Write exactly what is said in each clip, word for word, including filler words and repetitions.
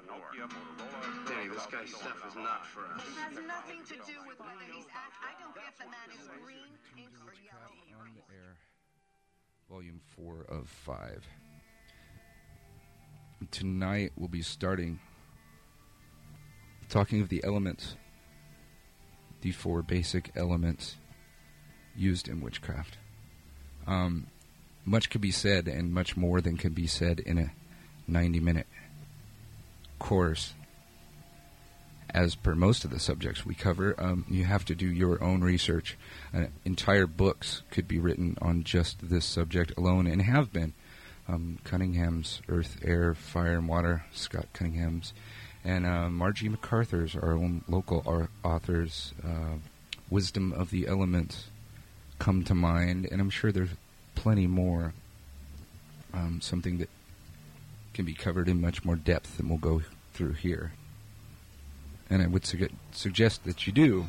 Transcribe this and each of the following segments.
Danny, this guy's stuff is not for us. It has nothing to do with whether he's act. I don't care if the man is green, pink, or yellow. On the air, volume four of five. Tonight we'll be starting talking of the elements, the four basic elements used in witchcraft. Um, much could be said, and much more than can be said in a ninety-minute course. As per most of the subjects we cover, um, you have to do your own research. Uh, entire books could be written on just this subject alone, and have been. Um, Cunningham's Earth, Air, Fire, and Water, Scott Cunningham's, and uh, Margie MacArthur's, our own local ar- authors, uh, Wisdom of the Elements, come to mind, and I'm sure there's plenty more. Um, something that can be covered in much more depth than we'll go through here. And I would su- suggest that you do.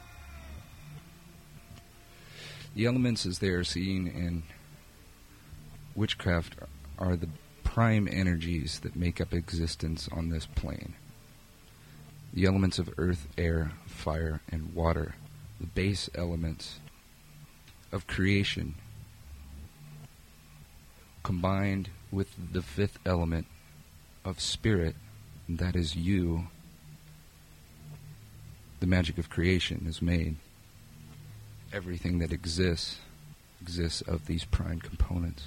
The elements as they are seen in witchcraft are the prime energies that make up existence on this plane. The elements of earth, air, fire, and water, the base elements of creation, combined with the fifth element of spirit, and that is you. The magic of creation is made. Everything that exists exists of these prime components.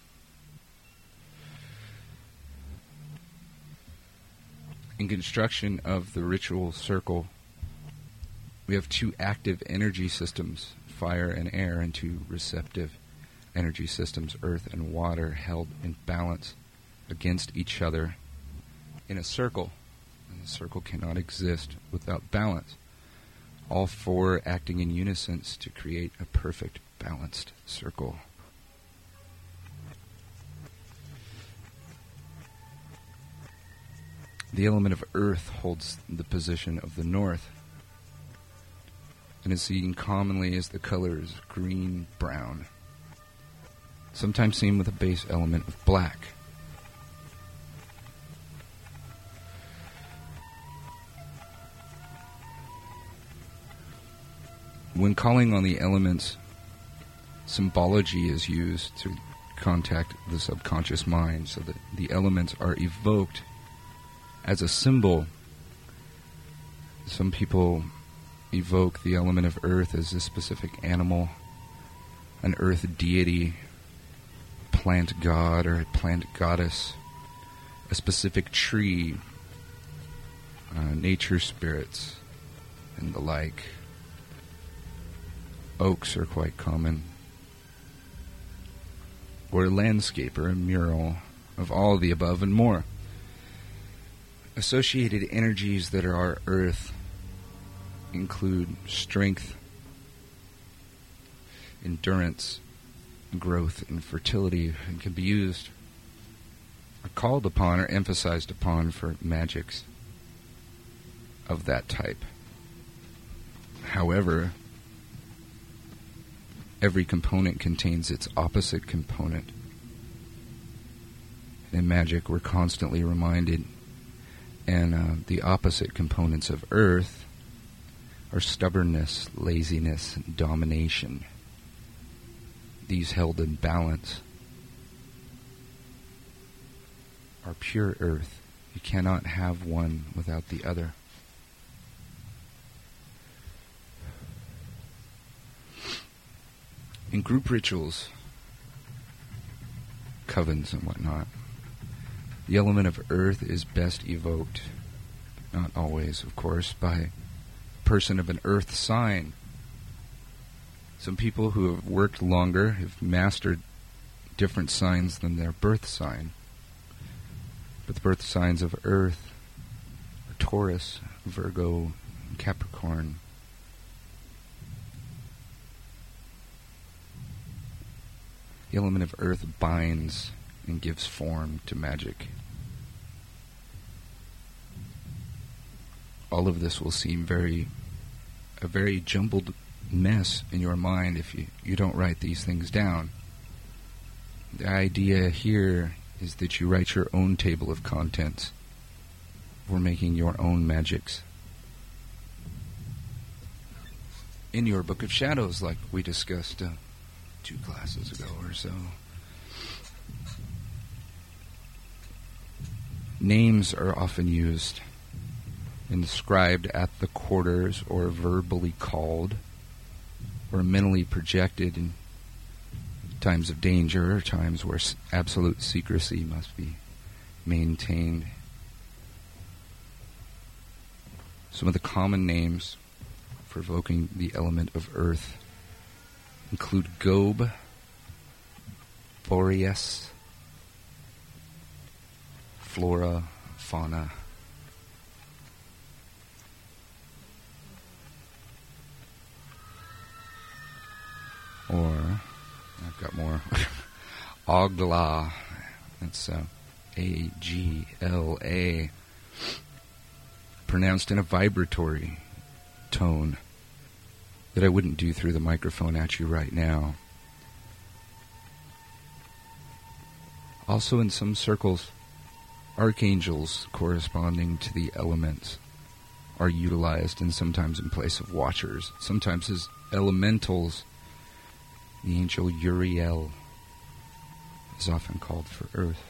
In construction of the ritual circle, we have two active energy systems, fire and air, and two receptive energy systems, earth and water, held in balance against each other in a circle. And the circle cannot exist without balance. All four acting in unison to create a perfect balanced circle. The element of earth holds the position of the north, and is seen commonly as the colors green-brown, sometimes seen with a base element of black. When calling on the elements, symbology is used to contact the subconscious mind, so that the elements are evoked as a symbol. Some people evoke the element of earth as a specific animal, an earth deity, plant god or a plant goddess, a specific tree, uh, nature spirits, and the like. Oaks are quite common. Or a landscape or a mural of all of the above and more. Associated energies that are our earth include strength, endurance, growth, and fertility, and can be used, or called upon, or emphasized upon for magics of that type. However, every component contains its opposite component. In magic, we're constantly reminded, and uh, the opposite components of earth are stubbornness, laziness, and domination. These held in balance are pure earth. You cannot have one without the other. In group rituals, covens and whatnot, the element of earth is best evoked, not always, of course, by a person of an earth sign. Some people who have worked longer have mastered different signs than their birth sign. But the birth signs of earth are Taurus, Virgo, and Capricorn. The element of earth binds and gives form to magic. All of this will seem very, a very jumbled mess in your mind if you, you don't write these things down. The idea here is that you write your own table of contents for making your own magics. In your Book of Shadows, like we discussed uh, two classes ago or so. Names are often used, inscribed at the quarters, or verbally called, or mentally projected in times of danger, or times where s- absolute secrecy must be maintained. Some of the common names for evoking the element of earth include Gob, Boreas, flora, fauna. Or, I've got more, Ogla, that's uh, A G L A, pronounced in a vibratory tone that I wouldn't do through the microphone at you right now. Also in some circles, archangels corresponding to the elements are utilized, and sometimes in place of watchers, sometimes as elementals. The angel Uriel is often called for earth.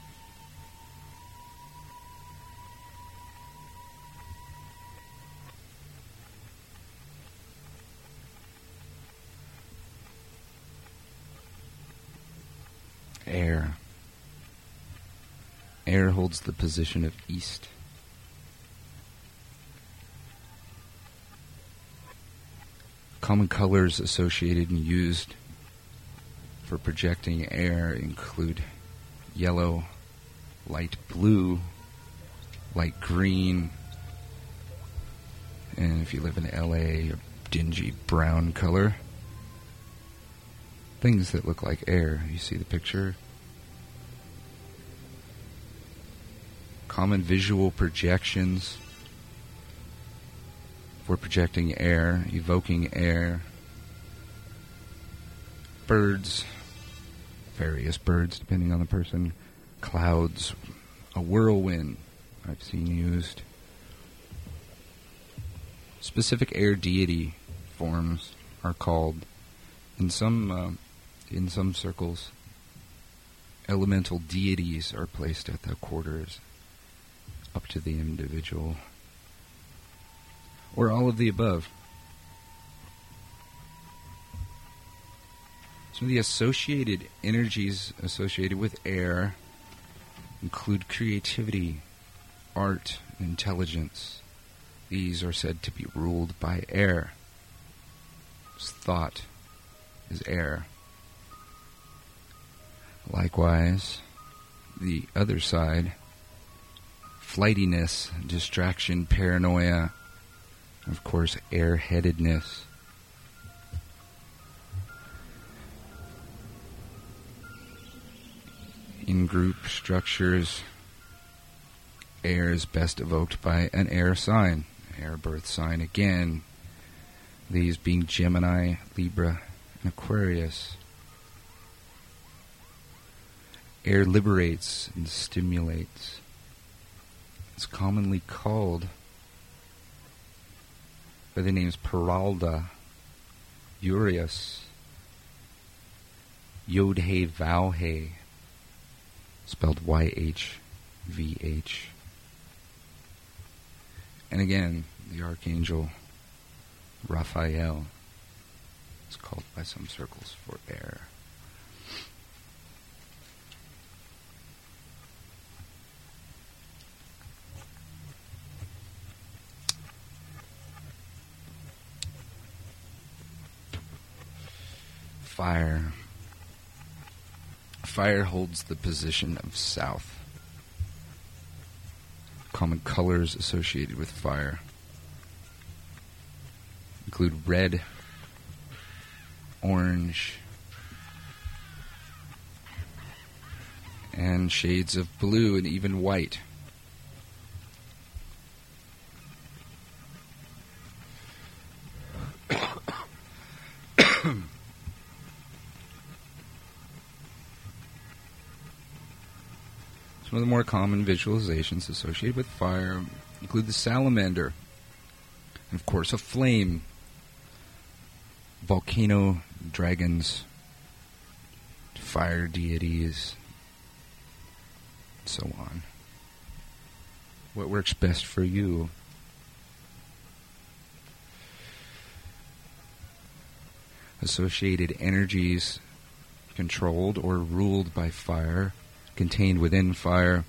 Air. Air holds the position of east. Common colors associated and used for projecting air include yellow, light blue, light green, and if you live in L A, a dingy brown color. Things that look like air. You see the picture? Common visual projections for projecting air, evoking air. Birds, various birds depending on the person. Clouds, a whirlwind I've seen used. Specific air deity forms are called, in some uh, in some circles, elemental deities are placed at the quarters, up to the individual, or all of the above. Some of the associated energies associated with air include creativity, art, and intelligence. These are said to be ruled by air. Thought is air. Likewise, the other side, flightiness, distraction, paranoia, of course, airheadedness. In group structures, air is best evoked by an air sign, air birth sign again, these being Gemini, Libra, and Aquarius. Air liberates and stimulates. It's commonly called by the names Peralda, Urias, Yod-He Vau-He, spelled Y H V H. And again, the archangel Raphael is called by some circles for air. Fire. Fire holds the position of south. Common colors associated with fire include red, orange, and shades of blue and even white. Some of the more common visualizations associated with fire include the salamander, and of course a flame, volcano dragons, fire deities, and so on. What works best for you? Associated energies controlled or ruled by fire, contained within fire,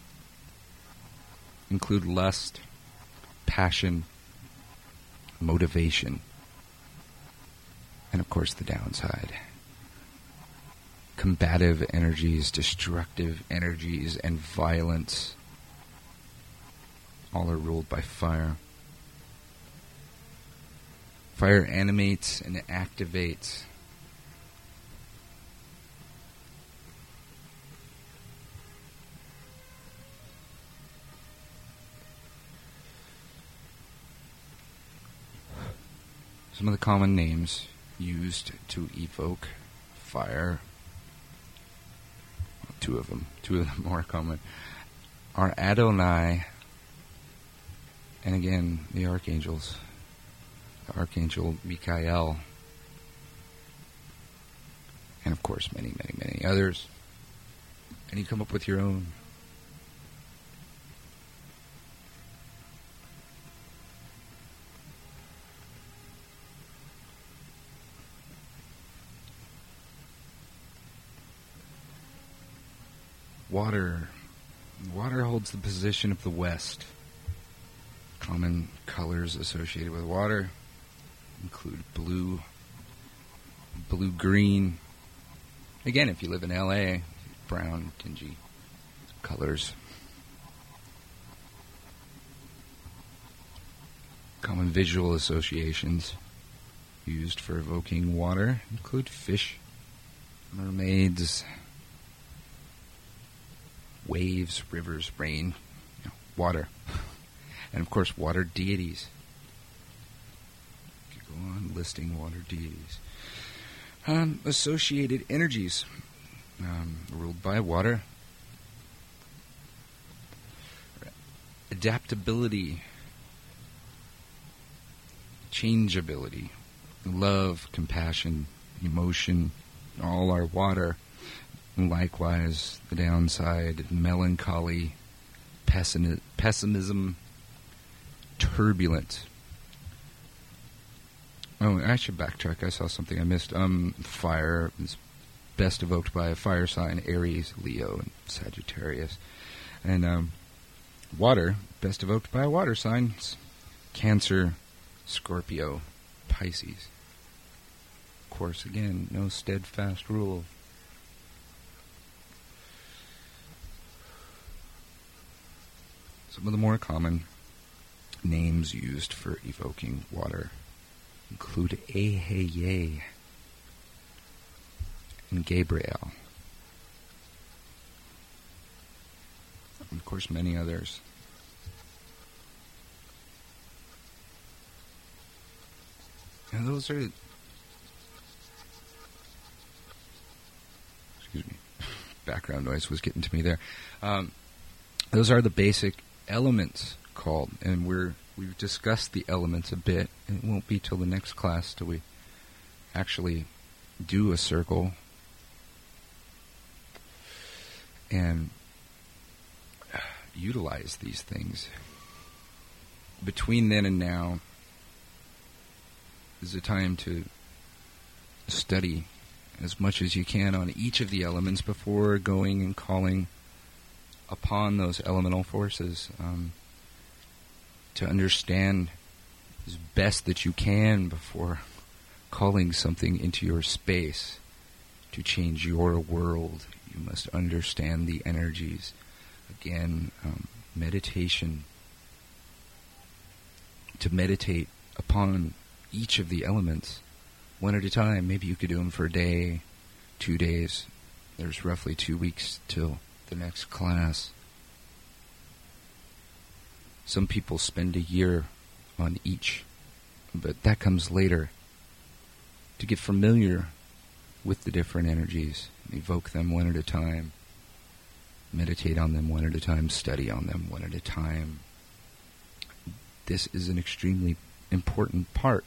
include lust, passion, motivation, and of course the downside. Combative energies, destructive energies, and violence all are ruled by fire. Fire animates and activates. Some of the common names used to evoke fire, two of them, two of the more common, are Adonai, and again, the archangels, the Archangel Michael, and of course many, many, many others. And you come up with your own. Water. Water holds the position of the West. Common colors associated with water include blue, blue-green. Again, if you live in L A, brown, dingy colors. Common visual associations used for evoking water include fish, mermaids, waves, rivers, rain, you know, water. And of course, water deities. You could go on listing water deities. Um, associated energies um, ruled by water. Adaptability, changeability, love, compassion, emotion, all are water. And likewise, the downside, melancholy, pessim- pessimism, turbulent. Oh, I should backtrack. I saw something I missed. Um, fire is best evoked by a fire sign, Aries, Leo, and Sagittarius. And um, water, best evoked by a water sign, Cancer, Scorpio, Pisces. Of course, again, no steadfast rule. Some of the more common names used for evoking water include Aheye and Gabriel. And of course, many others. And those are... Excuse me. Background noise was getting to me there. Um, those are the basic elements called, and we're we've discussed the elements a bit. It won't be till the next class till we actually do a circle and utilize these things. Between then and now is a time to study as much as you can on each of the elements before going and calling upon those elemental forces, um, to understand as best that you can before calling something into your space to change your world. You must understand the energies. Again, um, meditation. To meditate upon each of the elements one at a time. Maybe you could do them for a day, two days. There's roughly two weeks till the next class. Some people spend a year on each, but that comes later. To get familiar with the different energies, evoke them one at a time. meditate on them one at a time, study on them one at a time. This is an extremely important part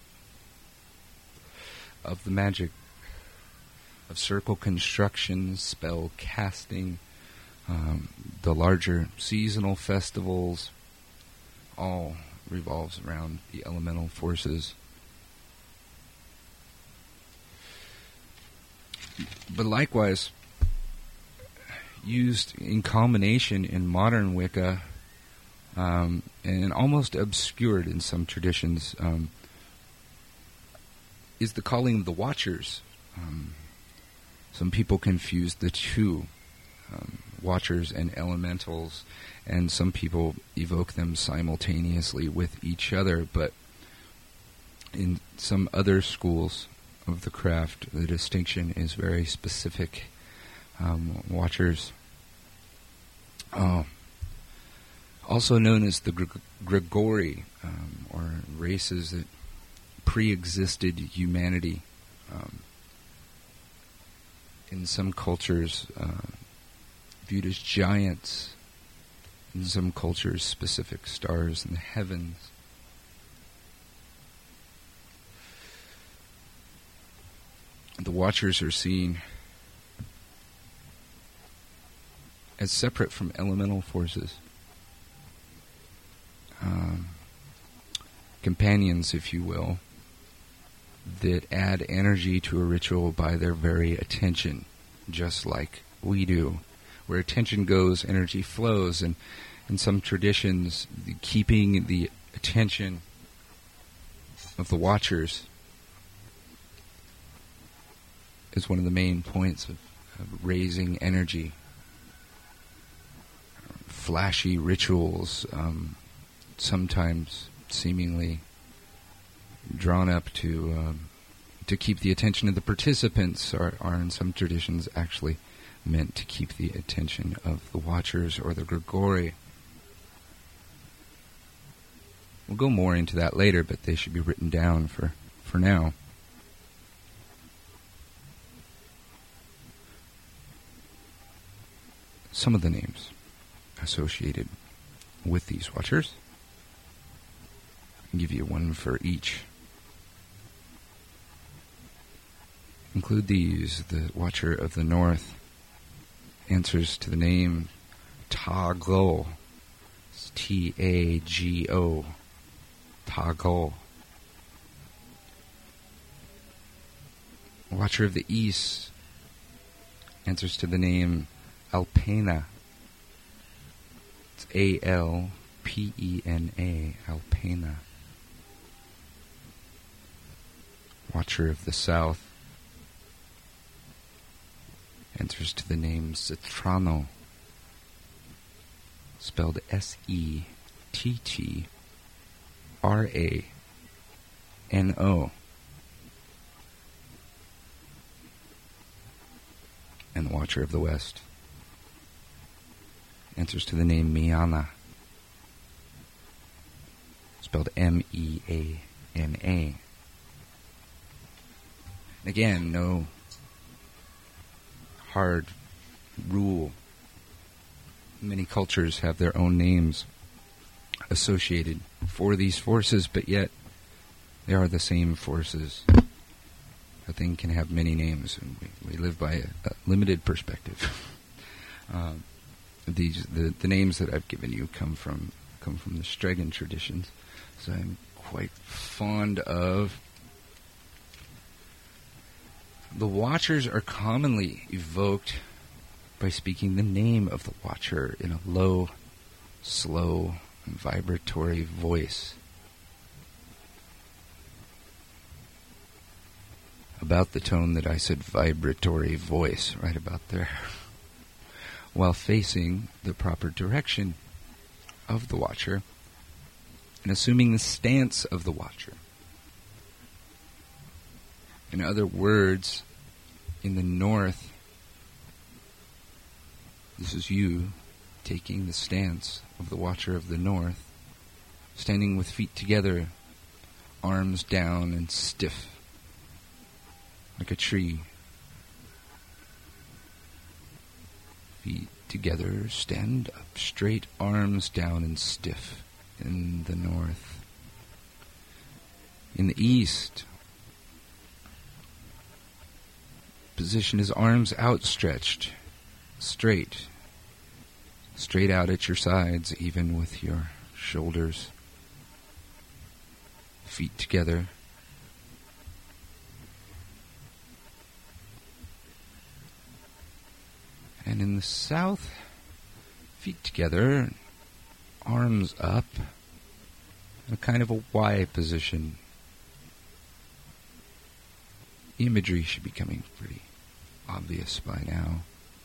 of the magic of circle construction, spell casting, um, the larger seasonal festivals, all revolves around the elemental forces. But likewise, used in combination in modern Wicca, um, and almost obscured in some traditions, um, is the calling of the Watchers. Um, some people confuse the two, um, Watchers and Elementals, and some people evoke them simultaneously with each other, but in some other schools of the craft, the distinction is very specific. Um, Watchers, uh, also known as the Gre- Grigori, um, or races that pre-existed humanity. Um, in some cultures, uh, viewed as giants. In some cultures, specific stars in the heavens. The Watchers are seen as separate from elemental forces. Um, companions, if you will, that add energy to a ritual by their very attention, just like we do. Where attention goes, energy flows, and in some traditions, the keeping the attention of the Watchers is one of the main points of, of raising energy. Flashy rituals, um, sometimes seemingly drawn up to um, to keep the attention of the participants, are, are in some traditions actually meant to keep the attention of the Watchers or the Grigori. We'll go more into that later, but they should be written down for, for now. Some of the names associated with these Watchers. I'll give you one for each. Include these: the Watcher of the North answers to the name Tago. It's T A G O. Tago. Watcher of the East answers to the name Alpena. It's A L P E N A. Alpena. Watcher of the South answers to the name Cetrano, spelled S E T T R A N O. And the Watcher of the West answers to the name Miana, spelled M E A N A. Again, no hard rule. Many cultures have their own names associated for these forces, but yet they are the same forces. A thing can have many names, and we, we live by a, a limited perspective. um, these the, the names that I've given you come from come from the Stregan traditions, so I'm quite fond of. The Watchers are commonly evoked by speaking the name of the Watcher in a low, slow, and vibratory voice. About the tone that I said, vibratory voice, right about there. While facing the proper direction of the Watcher and assuming the stance of the Watcher. In other words, in the north, this is you taking the stance of the Watcher of the North, standing with feet together, arms down and stiff, like a tree. Feet together, stand up straight, arms down and stiff in the north. In the east, position his arms outstretched, straight, straight out at your sides, even with your shoulders. Feet together. And in the south, feet together, arms up, a kind of a Y position. Imagery should be coming pretty obvious by now.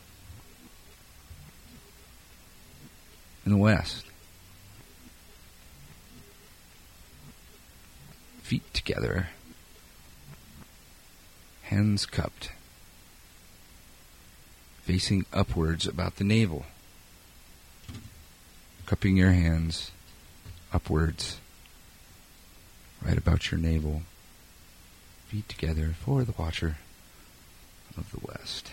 In the west, feet together, hands cupped, facing upwards about the navel, cupping your hands upwards, right about your navel, feet together for the watcher of the west.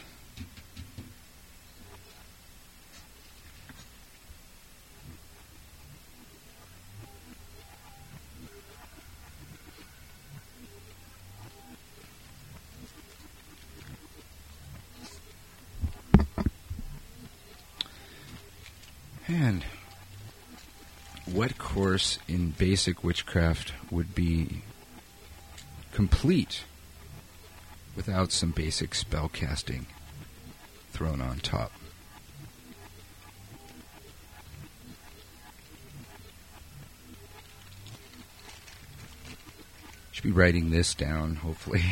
And what course in basic witchcraft would be complete without some basic spell casting thrown on top? Should be writing this down, hopefully.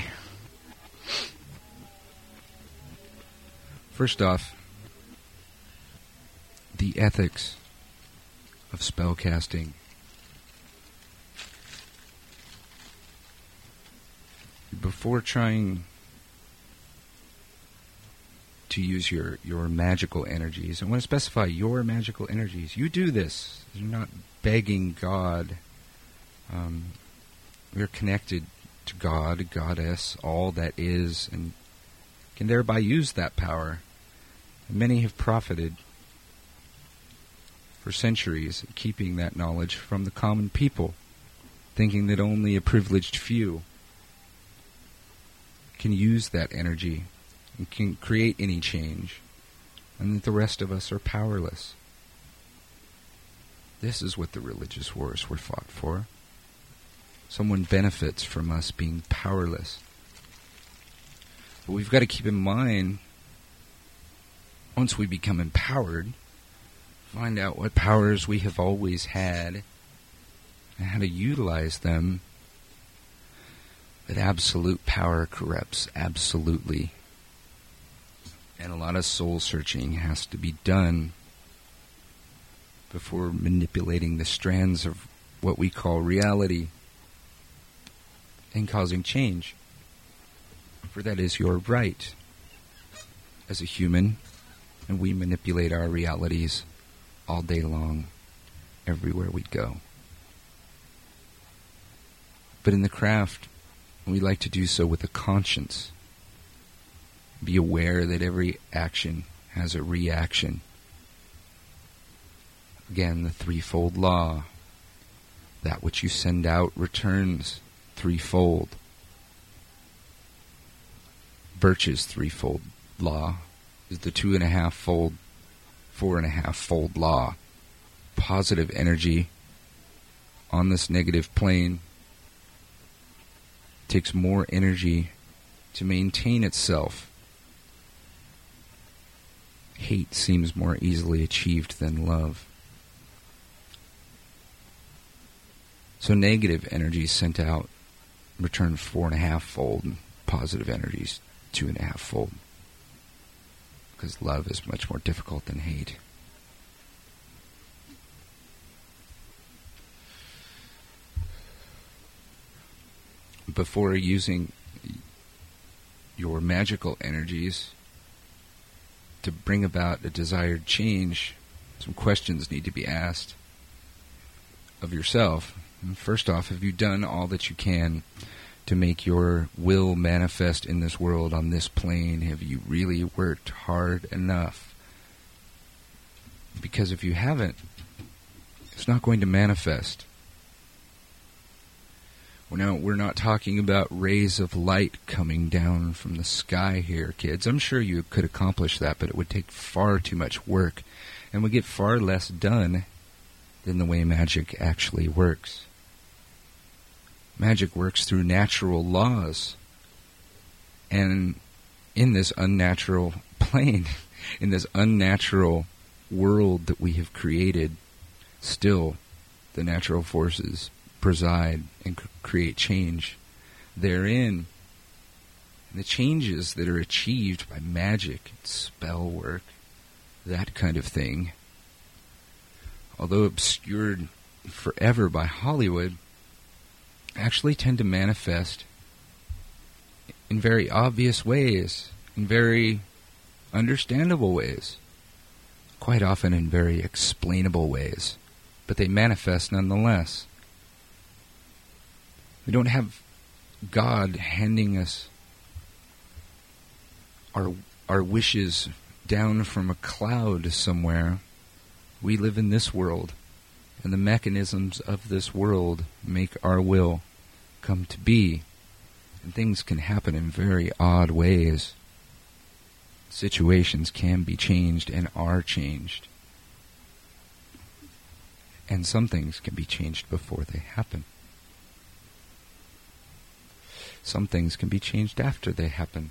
First off, the ethics of spellcasting. Before trying to use your, your magical energies, I want to specify your magical energies. You do this. You're not begging God. Um, we're connected to God, Goddess, all that is, and can thereby use that power. And many have profited for centuries, keeping that knowledge from the common people, thinking that only a privileged few can use that energy and can create any change, and that the rest of us are powerless. This is what the religious wars were fought for. Someone benefits from us being powerless. But we've got to keep in mind, once we become empowered, find out what powers we have always had and how to utilize them. That absolute power corrupts absolutely. And a lot of soul searching has to be done before manipulating the strands of what we call reality and causing change. For that is your right as a human, and we manipulate our realities all day long, everywhere we go. But in the craft, we like to do so with a conscience. Be aware that every action has a reaction. Again, the threefold law. That which you send out returns threefold. Birch's threefold law is the two and a half fold, four and a half fold law. Positive energy on this negative plane takes more energy to maintain itself. Hate seems more easily achieved than love. So negative energies sent out return four and a half fold, and positive energies two and a half fold. Because love is much more difficult than hate. Before using your magical energies to bring about a desired change, some questions need to be asked of yourself. And first off, have you done all that you can to make your will manifest in this world on this plane? Have you really worked hard enough Because if you haven't, it's not going to manifest. Well, now, we're not talking about rays of light coming down from the sky here, kids. I'm sure you could accomplish that, but it would take far too much work and would get far less done than the way magic actually works. Magic works through natural laws. And in this unnatural plane, in this unnatural world that we have created, still the natural forces preside and c- create change therein. And the changes that are achieved by magic, spell work, that kind of thing, although obscured forever by Hollywood, actually tend to manifest in very obvious ways, in very understandable ways, quite often in very explainable ways, but they manifest nonetheless. We don't have God handing us our our wishes down from a cloud somewhere. We live in this world, and the mechanisms of this world make our will come to be. And things can happen in very odd ways. Situations can be changed and are changed. And some things can be changed before they happen. Some things can be changed after they happen.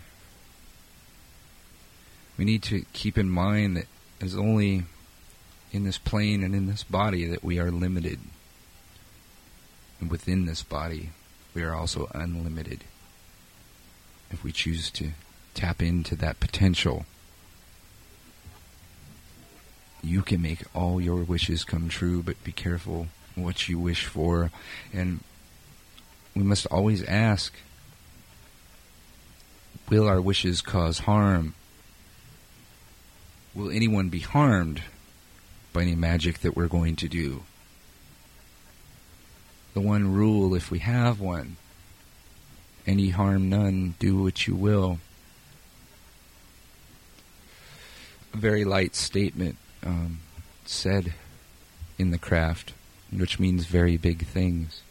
We need to keep in mind that it is only in this plane and in this body that we are limited. And within this body, we are also unlimited. If we choose to tap into that potential, you can make all your wishes come true, but be careful what you wish for. And we must always ask, will our wishes cause harm? Will anyone be harmed by any magic that we're going to do? The one rule, if we have one, any harm none, do what you will. A very light statement um, said in the craft, which means very big things.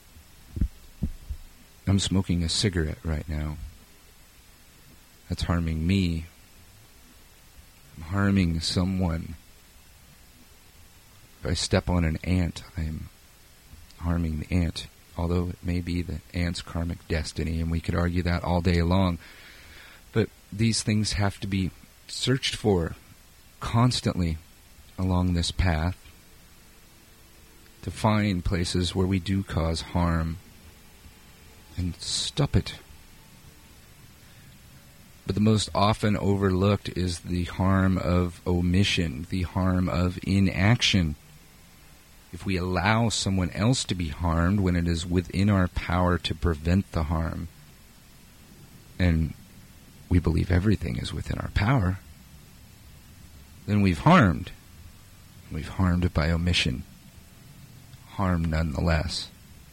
I'm smoking a cigarette right now. That's harming me. I'm harming someone. If I step on an ant, I'm harming the ant. Although it may be the ant's karmic destiny, and we could argue that all day long. But these things have to be searched for constantly along this path to find places where we do cause harm and stop it. But the most often overlooked is the harm of omission, the harm of inaction. If we allow someone else to be harmed when it is within our power to prevent the harm, and we believe everything is within our power, then we've harmed. We've harmed it by omission. Harm nonetheless.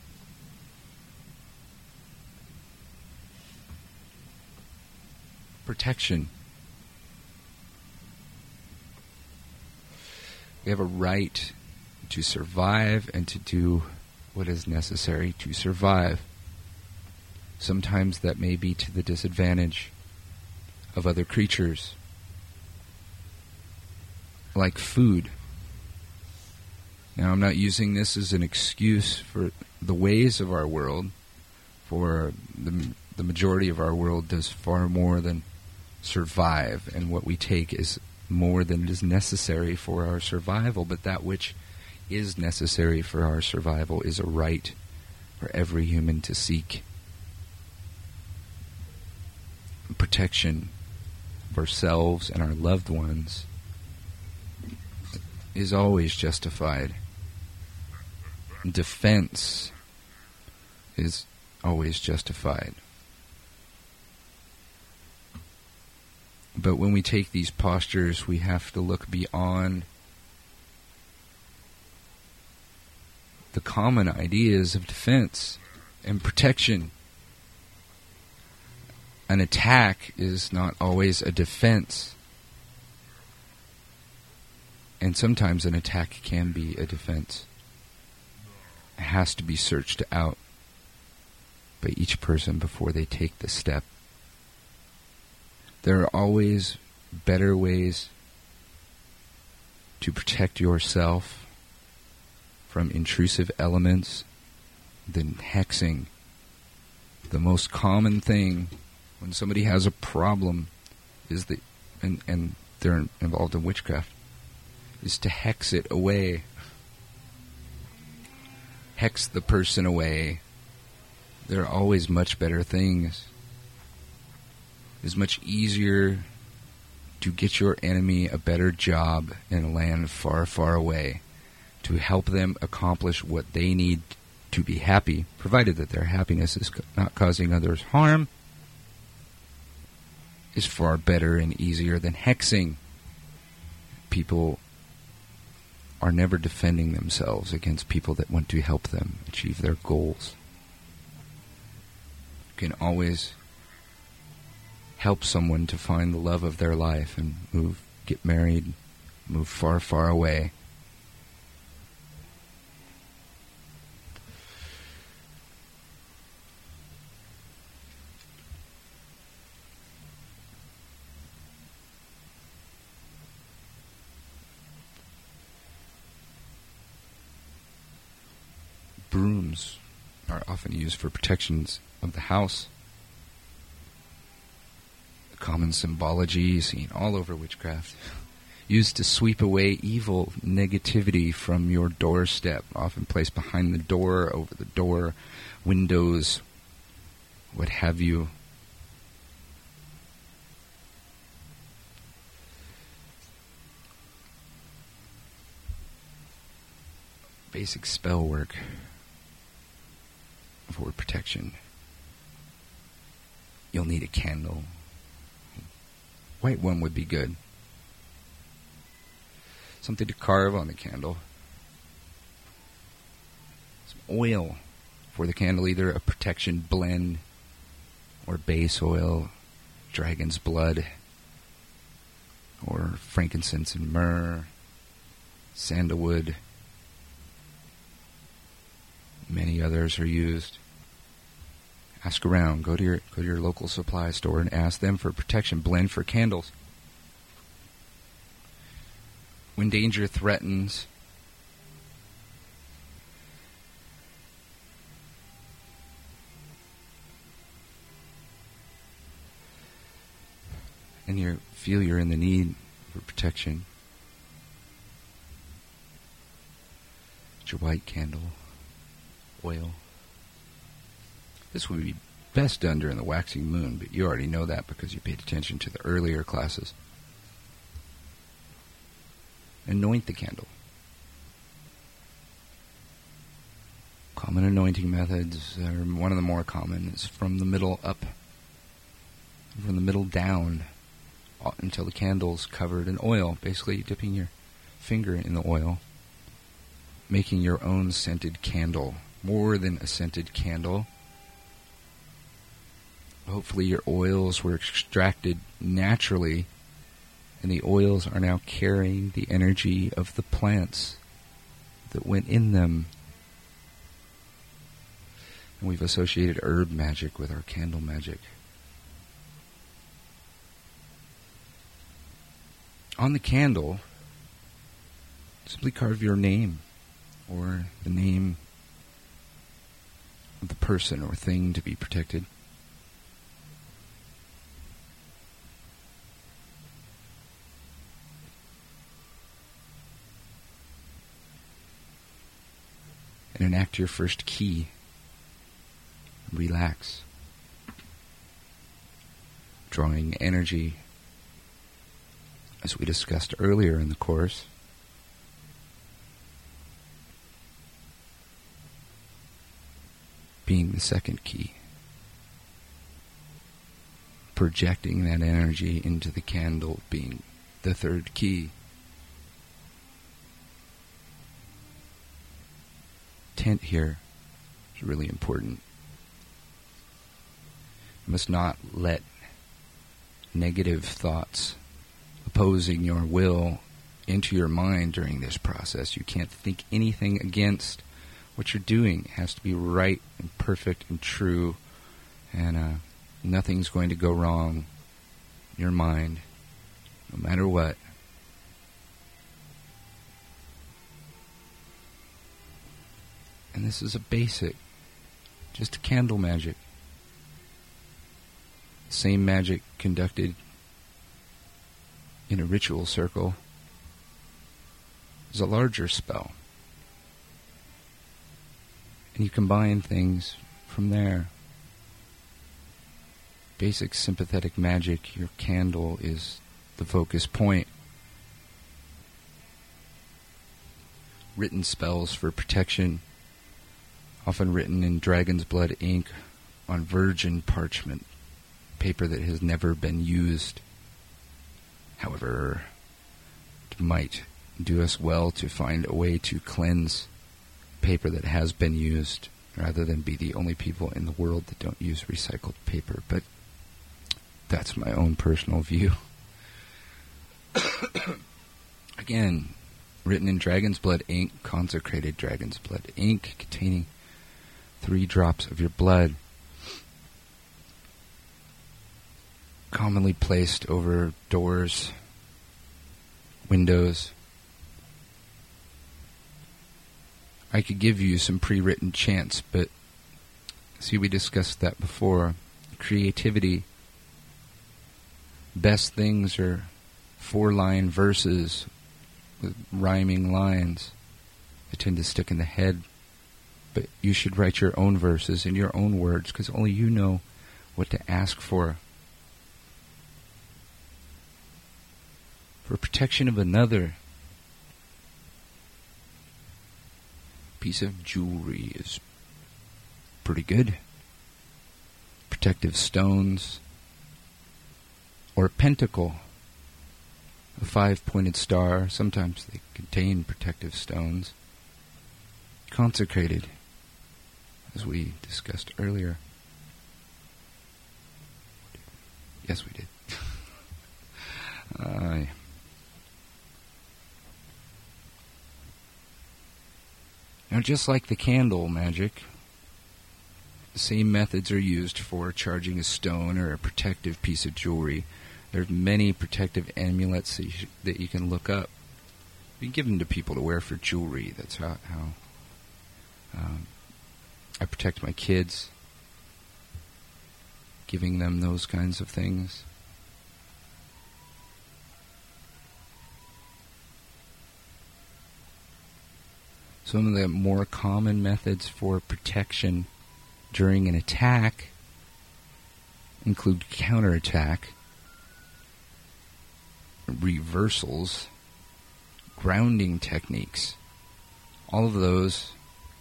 Protection. We have a right to survive and to do what is necessary to survive. Sometimes that may be to the disadvantage of other creatures, like food. Now, I'm not using this as an excuse for the ways of our world, for the, the majority of our world does far more than survive, and what we take is more than is necessary for our survival, but that which is necessary for our survival is a right for every human to seek. Protection of ourselves and our loved ones is always justified. Defense is always justified. But when we take these postures, we have to look beyond the common ideas of defense and protection. An attack is not always a defense. And sometimes an attack can be a defense. It has to be searched out by each person before they take the step. There are always better ways to protect yourself from intrusive elements than hexing. The most common thing when somebody has a problem is that, and, and they're involved in witchcraft, is to hex it away. Hex the person away. There are always much better things. It's much easier to get your enemy a better job in a land far, far away, to help them accomplish what they need to be happy, provided that their happiness is not causing others harm, is far better and easier than hexing. People are never defending themselves against people that want to help them achieve their goals. You can always help someone to find the love of their life and move, get married, move far, far away. Brooms are often used for protections of the house. The common symbology seen all over witchcraft. Used to sweep away evil negativity from your doorstep, often placed behind the door, over the door, windows, what have you. Basic spell work for protection. You'll need a candle. White one would be good. Something to carve on the candle. Some oil for the candle, either a protection blend or base oil, dragon's blood, or frankincense and myrrh, sandalwood. Many others are used. Ask around. Go to your go to your local supply store and ask them for protection blend for candles. When danger threatens, and you feel you're in the need for protection, get your white candle, oil. This would be best done during the waxing moon, but you already know that because you paid attention to the earlier classes. Anoint the candle. Common anointing methods, are one of the more common, is from the middle up, from the middle down, until the candle's covered in oil. Basically, dipping your finger in the oil, making your own scented candle. More than a scented candle. Hopefully your oils were extracted naturally, and the oils are now carrying the energy of the plants that went in them. And we've associated herb magic with our candle magic. On the candle, simply carve your name, or the name of the person or thing to be protected. And enact your first key. Relax. Drawing energy, as we discussed earlier in the course. Being the second key. Projecting that energy into the candle being the third key. Intent here is really important. You must not let negative thoughts opposing your will into your mind during this process. You can't think anything against what you're doing. It has to be right and perfect and true, and uh, nothing's going to go wrong in your mind, no matter what. And this is a basic, just a candle magic. Same magic conducted in a ritual circle is a larger spell. And you combine things from there. Basic sympathetic magic, your candle is the focus point. Written spells for protection, often written in dragon's blood ink on virgin parchment, paper that has never been used. However, it might do us well to find a way to cleanse paper that has been used, rather than be the only people in the world that don't use recycled paper. But that's my own personal view. Again, written in dragon's blood ink, consecrated dragon's blood ink, containing three drops of your blood, commonly placed over doors, windows. I could give you some pre-written chants, but see, we discussed that before. Creativity, best things are four-line verses with rhyming lines. They tend to stick in the head, but you should write your own verses in your own words, because only you know what to ask for. For protection of another, piece of jewelry is pretty good. Protective stones, or a pentacle, a five-pointed star. Sometimes they contain protective stones. Consecrated, as we discussed earlier. Yes, we did. uh, Now, just like the candle magic, the same methods are used for charging a stone or a protective piece of jewelry. There are many protective amulets that you, sh- that you can look up. You can give them to people to wear for jewelry. That's how, how um, I protect my kids, giving them those kinds of things. Some of the more common methods for protection during an attack include counterattack, reversals, grounding techniques. All of those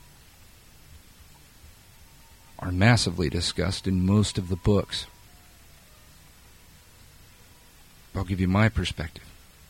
are massively discussed in most of the books. I'll give you my perspective.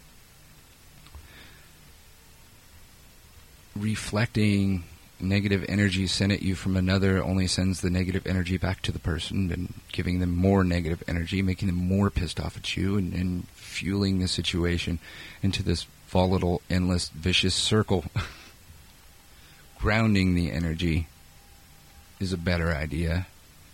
Reflecting negative energy sent at you from another only sends the negative energy back to the person, and giving them more negative energy, making them more pissed off at you, and, and fueling the situation into this volatile, endless, vicious circle. Grounding the energy is a better idea.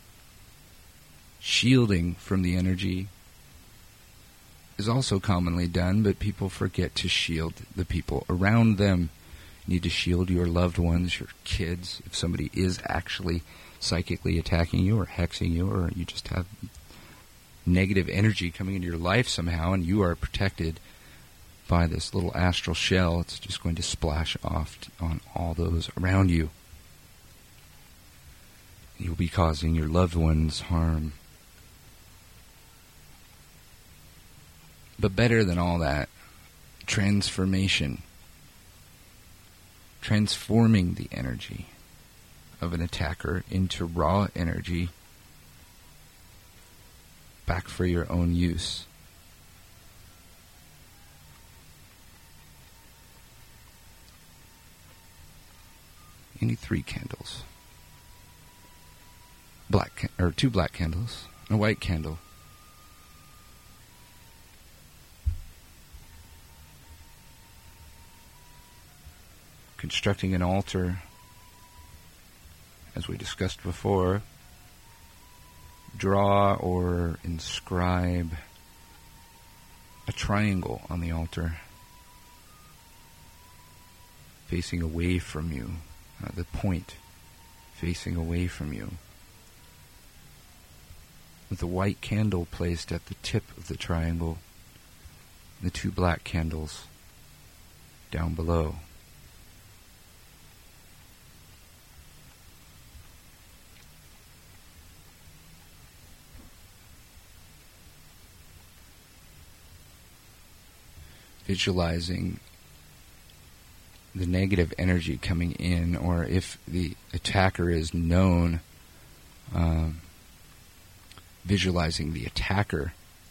Shielding from the energy is also commonly done, but people forget to shield the people around them. You need to shield your loved ones, your kids, if somebody is actually psychically attacking you or hexing you, or you just have negative energy coming into your life somehow and you are protected by this little astral shell. It's just going to splash off on all those around you. You'll be causing your loved ones harm. But better than all that, transformation. Transforming the energy of an attacker into raw energy back for your own use. You need three candles. Black ca- or two black candles, and a white candle. constructing an altar, as we discussed before, draw or inscribe a triangle on the altar facing away from you, uh, the point facing away from you, with the white candle placed at the tip of the triangle, and the two black candles down below. Visualizing the negative energy coming in, or if the attacker is known, um, visualizing the attacker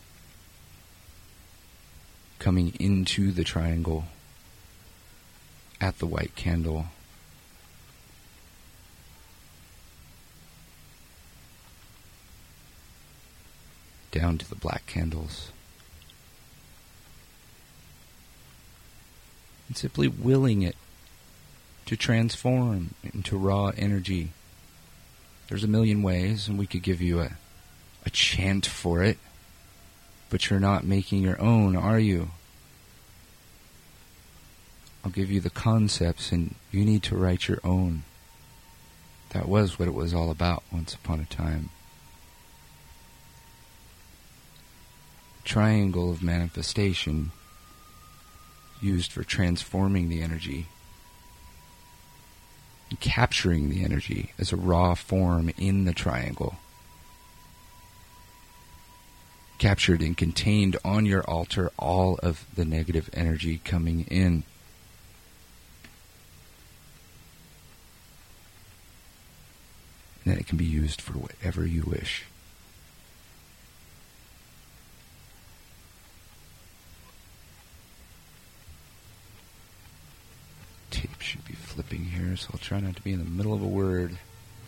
coming into the triangle at the white candle. Down to the black candles. And simply willing it to transform into raw energy. There's a million ways, and we could give you a, a chant for it, but you're not making your own, are you? I'll give you the concepts, and you need to write your own. That was what it was all about once upon a time. Triangle of manifestation, used for transforming the energy and capturing the energy as a raw form in the triangle. Captured and contained on your altar all of the negative energy coming in. And then it can be used for whatever you wish. Tape should be flipping here, so I'll try not to be in the middle of a word.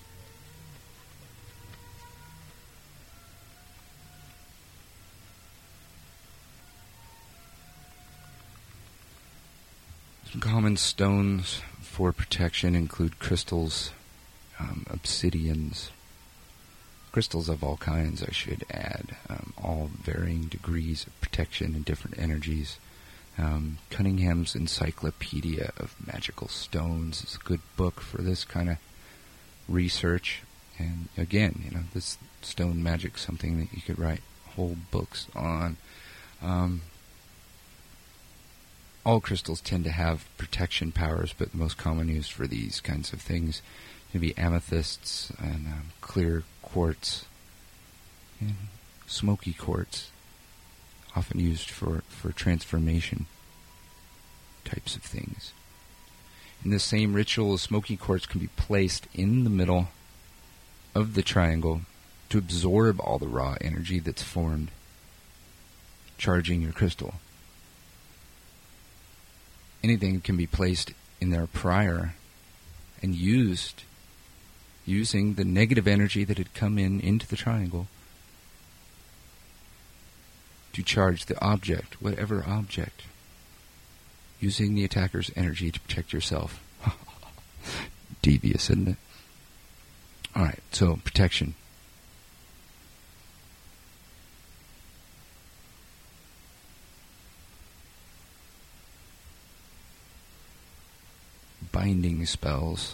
Some common stones for protection include crystals, um, obsidians, crystals of all kinds, I should add, um, all varying degrees of protection and different energies. Um, Cunningham's Encyclopedia of Magical Stones is a good book for this kind of research. And again, you know, this stone magic is something that you could write whole books on. Um, all crystals tend to have protection powers, but the most common use for these kinds of things can be amethysts and um, clear quartz and smoky quartz, often used for, for transformation types of things. In the same ritual, smoky quartz can be placed in the middle of the triangle to absorb all the raw energy that's formed, charging your crystal. Anything can be placed in there prior and used using the negative energy that had come in into the triangle to charge the object, whatever object, using the attacker's energy to protect yourself. Devious, isn't it? Alright, so protection. Binding spells.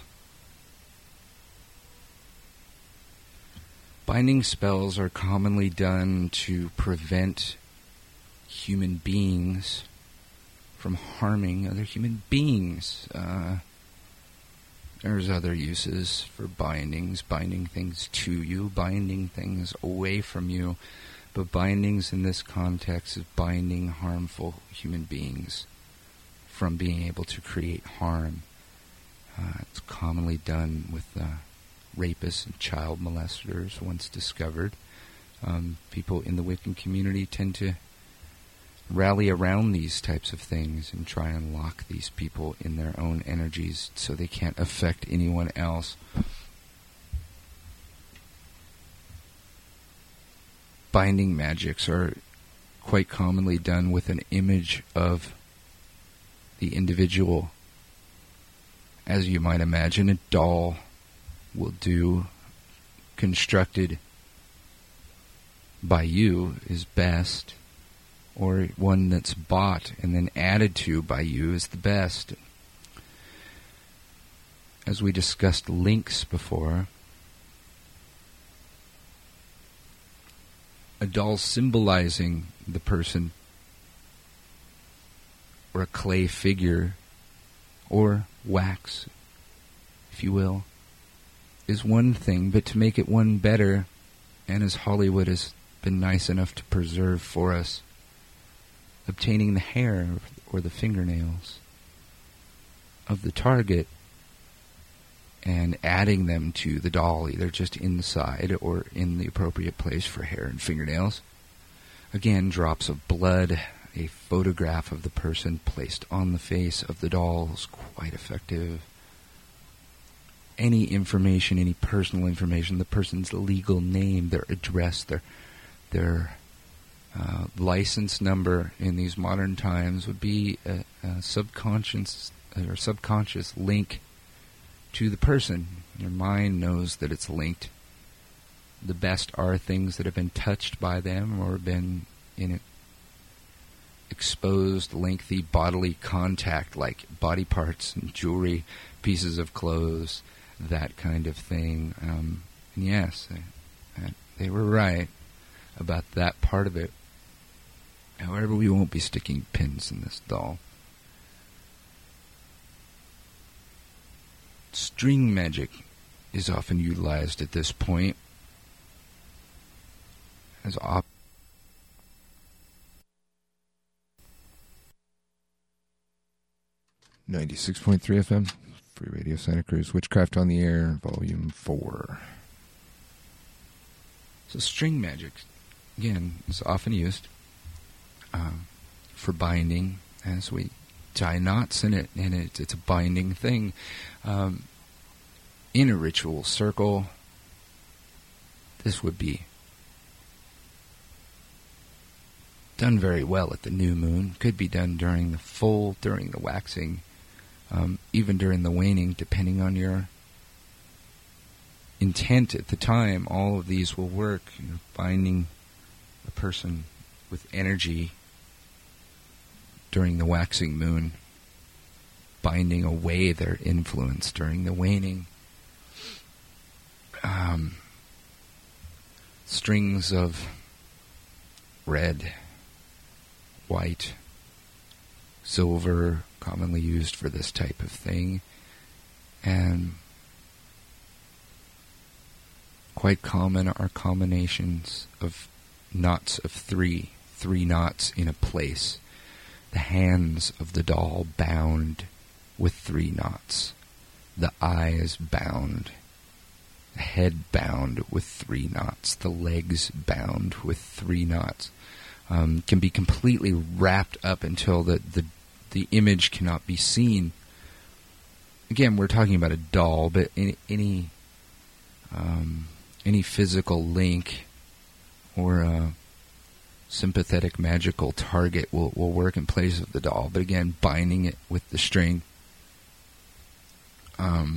Binding spells are commonly done to prevent human beings from harming other human beings. Uh, there's other uses for bindings, binding things to you, binding things away from you, but bindings in this context is binding harmful human beings from being able to create harm. Uh, it's commonly done with uh, rapists and child molesters, once discovered. Um, people in the Wiccan community tend to rally around these types of things and try and lock these people in their own energies so they can't affect anyone else. Binding magics are quite commonly done with an image of the individual as you might imagine, a doll will do, constructed by you, is best, or one that's bought and then added to by you is the best. As we discussed links before, a doll symbolizing the person, or a clay figure, or wax, if you will, is one thing, but to make it one better, and as Hollywood has been nice enough to preserve for us, obtaining the hair or the fingernails of the target and adding them to the doll, either just inside or in the appropriate place for hair and fingernails. Again, drops of blood, a photograph of the person placed on the face of the doll is quite effective. Any information, any personal information, the person's legal name, their address, their their uh, license number in these modern times would be a, a subconscious or subconscious link to the person. Your mind knows that it's linked. The best are things that have been touched by them or been in it exposed, lengthy bodily contact, like body parts and jewelry, pieces of clothes, that kind of thing. Um, and yes, they, they were right about that part of it. However, we won't be sticking pins in this doll. String magic is often utilized at this point as op- ninety-six point three F M, Free Radio Santa Cruz, Witchcraft on the Air, Volume four. So string magic, again, is often used um, for binding, as we tie knots in it, and it, it's a binding thing. Um, in a ritual circle, this would be done very well at the new moon. Could be done during the full, during the waxing, um, even during the waning, depending on your intent at the time. All of these will work. You know, binding a person with energy during the waxing moon, binding away their influence during the waning. Um, strings of red, white, silver, commonly used for this type of thing, and quite common are combinations of knots of three, three knots in a place. The hands of the doll bound with three knots, the eyes bound, the head bound with three knots, the legs bound with three knots. Um, can be completely wrapped up until the, the the image cannot be seen. Again, we're talking about a doll, but any any, um, any physical link or a sympathetic magical target will, will work in place of the doll. But again, binding it with the string. Um,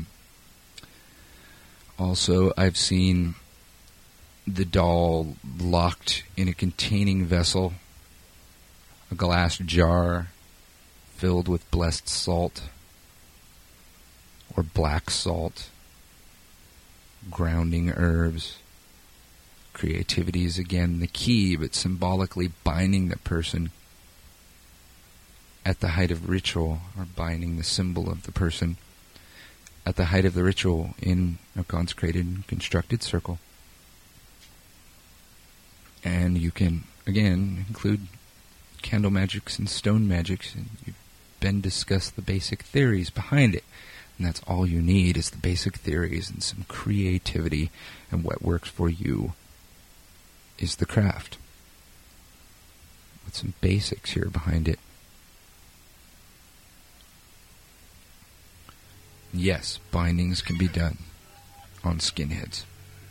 also, I've seen the doll locked in a containing vessel, a glass jar filled with blessed salt or black salt, grounding herbs. Creativity is again the key, but symbolically binding the person at the height of ritual, or binding the symbol of the person at the height of the ritual in a consecrated and constructed circle. And you can, again, include candle magics and stone magics, and you've been discussed the basic theories behind it. And that's all you need is the basic theories and some creativity, and what works for you is the craft. With some basics here behind it. Yes, bindings can be done on skinheads.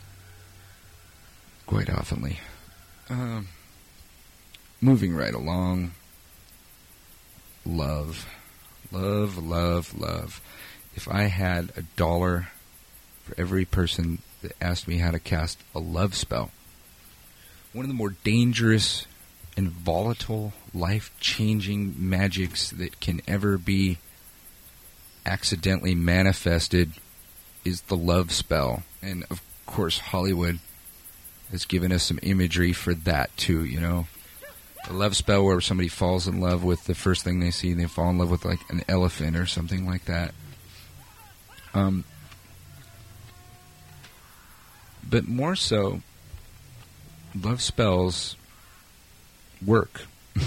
Quite oftenly. Um, moving right along. Love. Love, love, love if I had a dollar for every person that asked me how to cast a love spell, one of the more dangerous and volatile, life-changing magics that can ever be accidentally manifested is the love spell. And of course, Hollywood has given us some imagery for that too, you know. A love spell where somebody falls in love with the first thing they see, and they fall in love with like an elephant or something like that. Um, but more so, love spells work.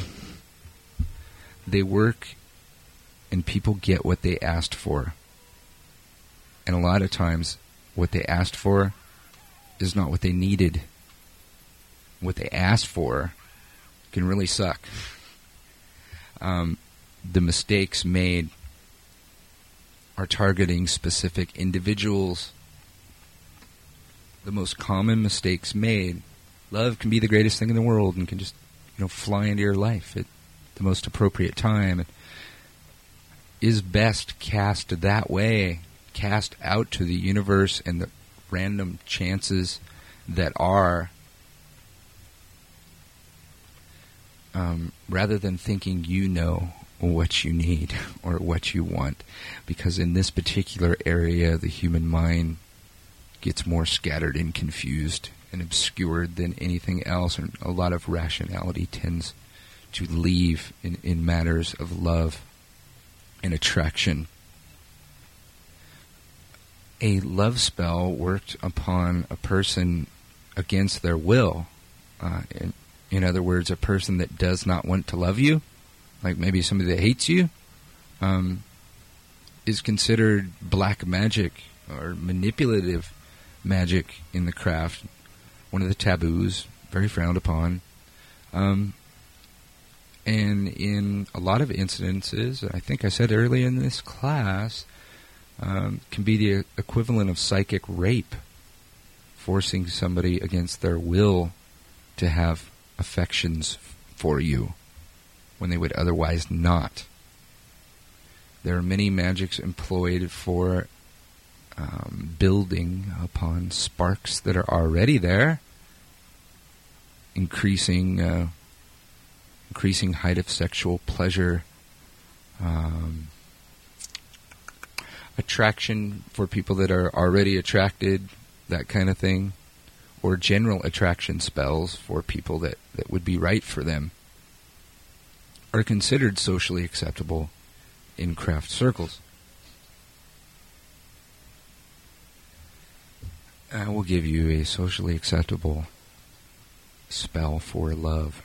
They work, and people get what they asked for. And a lot of times, what they asked for is not what they needed. What they asked for can really suck. Um, the mistakes made are targeting specific individuals. The most common mistakes made, love can be the greatest thing in the world and can just, you know, fly into your life at the most appropriate time. It is best cast that way, cast out to the universe and the random chances that are, um, rather than thinking you know what you need or what you want. Because in this particular area, the human mind gets more scattered and confused and obscured than anything else, and a lot of rationality tends to leave in, in matters of love and attraction. A love spell worked upon a person against their will. Uh, in, in other words, a person that does not want to love you, like maybe somebody that hates you, um, is considered black magic or manipulative magic in the craft. One of the taboos, very frowned upon. Um, and in a lot of incidences, I think I said earlier in this class, um, can be the equivalent of psychic rape, forcing somebody against their will to have affections for you when they would otherwise not. There are many magics employed for um, building upon sparks that are already there, increasing uh, increasing height of sexual pleasure, um, attraction for people that are already attracted, that kind of thing, or general attraction spells for people that, that would be right for them, are considered socially acceptable in craft circles. I will give you a socially acceptable spell for love.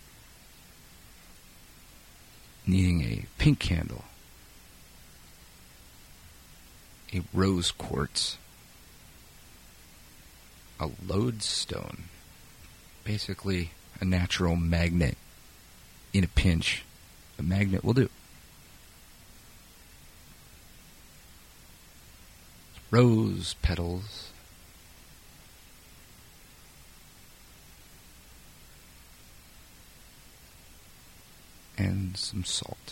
Needing a pink candle, a rose quartz, a lodestone, basically a natural magnet. In a pinch, a magnet will do. Rose petals, and some salt.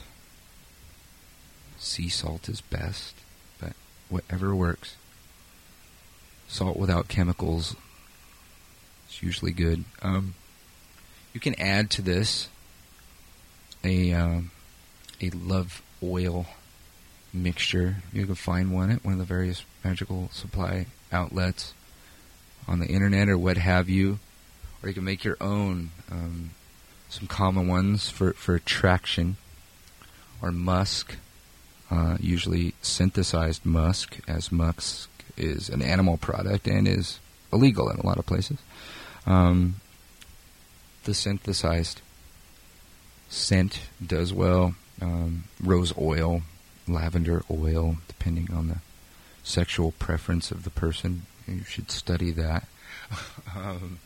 Sea salt is best, but whatever works. Salt without chemicals is usually good. Um, you can add to this a um, a love oil mixture. You can find one at one of the various magical supply outlets on the internet or what have you, or you can make your own. Um, some common ones for, for attraction are musk, uh, usually synthesized musk, as musk is an animal product and is illegal in a lot of places. Um, the synthesized scent does well. Um, rose oil, lavender oil, depending on the sexual preference of the person. You should study that. um,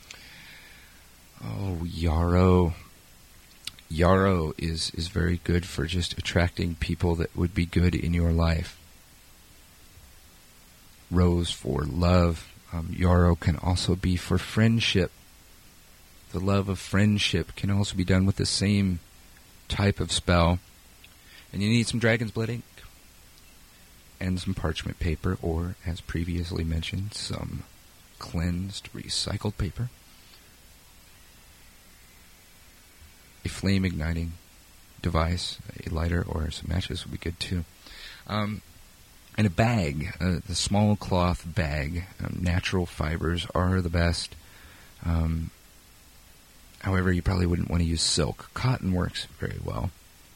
oh, yarrow. Yarrow is, is very good for just attracting people that would be good in your life. Rose for love. Um, yarrow can also be for friendship. The love of friendship can also be done with the same type of spell. And you need some dragon's blood ink. and some parchment paper, or, as previously mentioned, some cleansed, recycled paper. A flame-igniting device, a lighter, or some matches would be good too. Um, and a bag, uh, the small cloth bag. Um, natural fibers are the best. Um, however, you probably wouldn't want to use silk. Cotton works very well.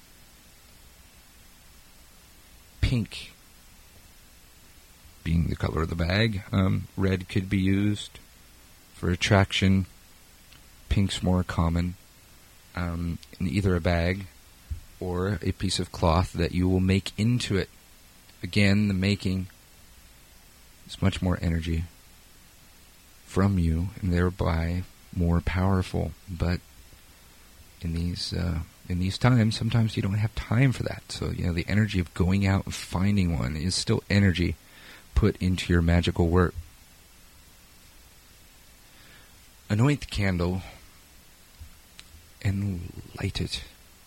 Pink being the color of the bag. Um, red could be used for attraction. Pink's more common. Um, in either a bag or a piece of cloth that you will make into it. Again, the making is much more energy from you and thereby more powerful. But in these uh, in these times, sometimes you don't have time for that. So, you know, the energy of going out and finding one is still energy put into your magical work. Anoint the candle and light it.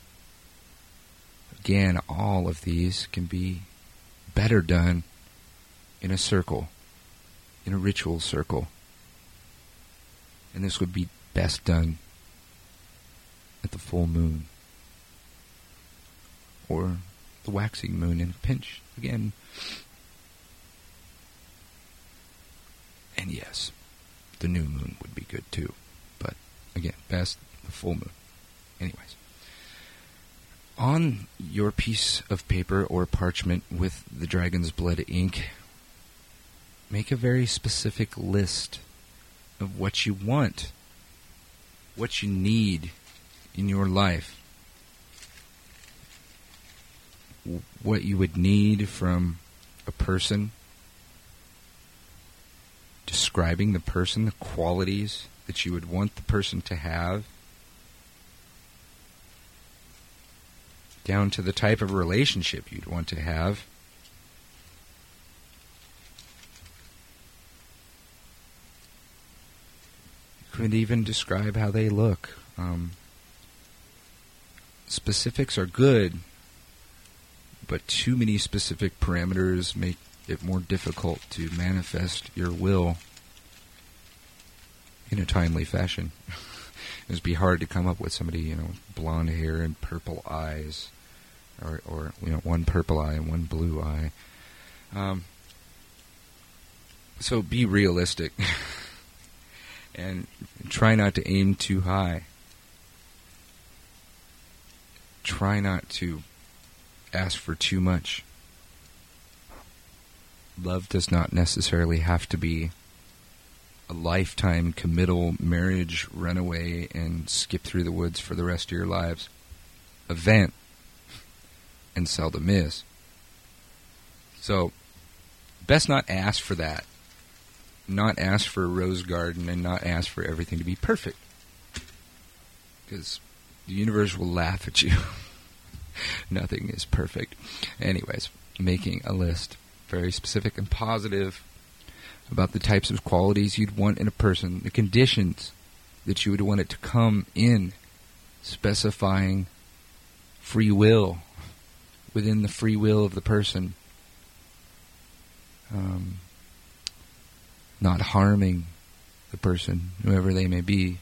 Again, all of these can be better done in a circle, in a ritual circle. And this would be best done at the full moon, or the waxing moon in a pinch. Again, and yes, the new moon would be good too. But again, best the full moon. Anyways, on your piece of paper or parchment with the dragon's blood ink, make a very specific list of what you want, what you need in your life, what you would need from a person, describing the person, the qualities that you would want the person to have, down to the type of relationship you'd want to have. You could even describe how they look. Um, specifics are good, but too many specific parameters make it more difficult to manifest your will in a timely fashion. It would be hard to come up with somebody, you know, with blonde hair and purple eyes, or, or you know, one purple eye and one blue eye. Um, so be realistic, and try not to aim too high. Try not to ask for too much. Love does not necessarily have to be a lifetime committal marriage runaway and skip through the woods for the rest of your lives event, and seldom is. So, best not ask for that. Not ask for a rose garden, and not ask for everything to be perfect. Because the universe will laugh at you. Nothing is perfect. Anyways, making a list, very specific and positive, about the types of qualities you'd want in a person, the conditions that you would want it to come in, specifying free will within the free will of the person, um, not harming the person, whoever they may be.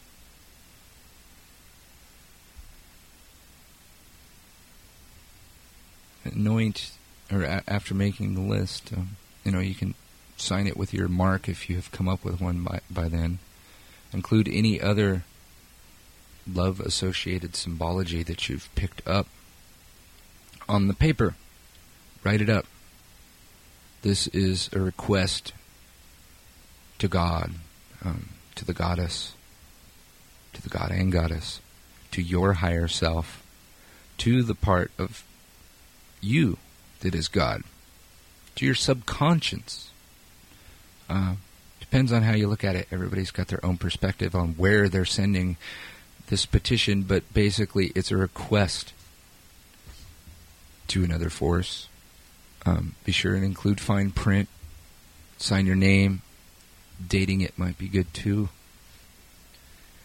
Anoint, or a- after making the list, um, you know, you can sign it with your mark if you have come up with one by, by then. Include any other love-associated symbology that you've picked up on the paper. Write it up. This is a request to God, um, to the goddess, to the god and goddess, to your higher self, to the part of you that is God, to your subconscious. Uh, depends on how you look at it. Everybody's got their own perspective on where they're sending this petition, but basically it's a request to another force. Um, be sure and include fine print. Sign your name. Dating it might be good too,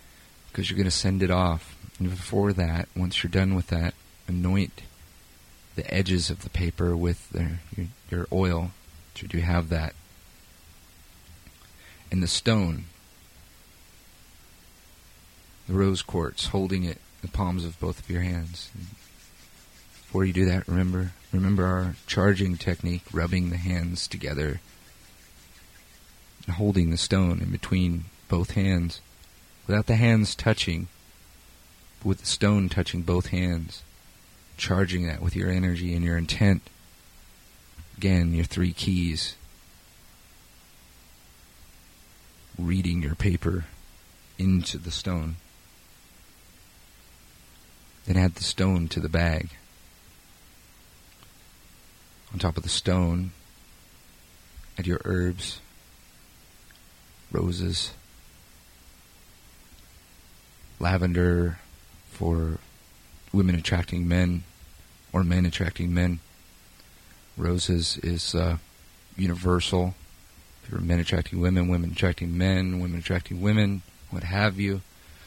because you're going to send it off. And before that, once you're done with that, anoint the edges of the paper with their, your, your oil, should you have that. And the stone, the rose quartz, holding it in the palms of both of your hands. And before you do that, remember, remember our charging technique, rubbing the hands together and holding the stone in between both hands, without the hands touching, but with the stone touching both hands, charging that with your energy and your intent. Again, your three keys. Reading your paper into the stone. Then add the stone to the bag. On top of the stone, add your herbs, roses, lavender for women attracting men, or men attracting men. Roses is uh, universal. If you're men attracting women, women attracting men, women attracting women, what have you.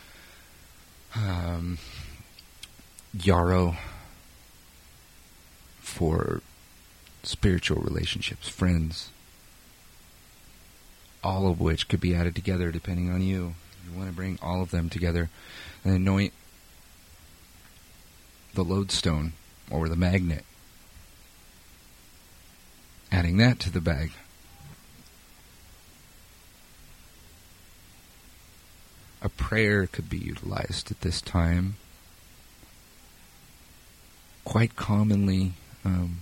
Um, yarrow for spiritual relationships, friends. All of which could be added together depending on you. You want to bring all of them together and anoint the lodestone or the magnet. Adding that to the bag. A prayer could be utilized at this time. Quite commonly, um,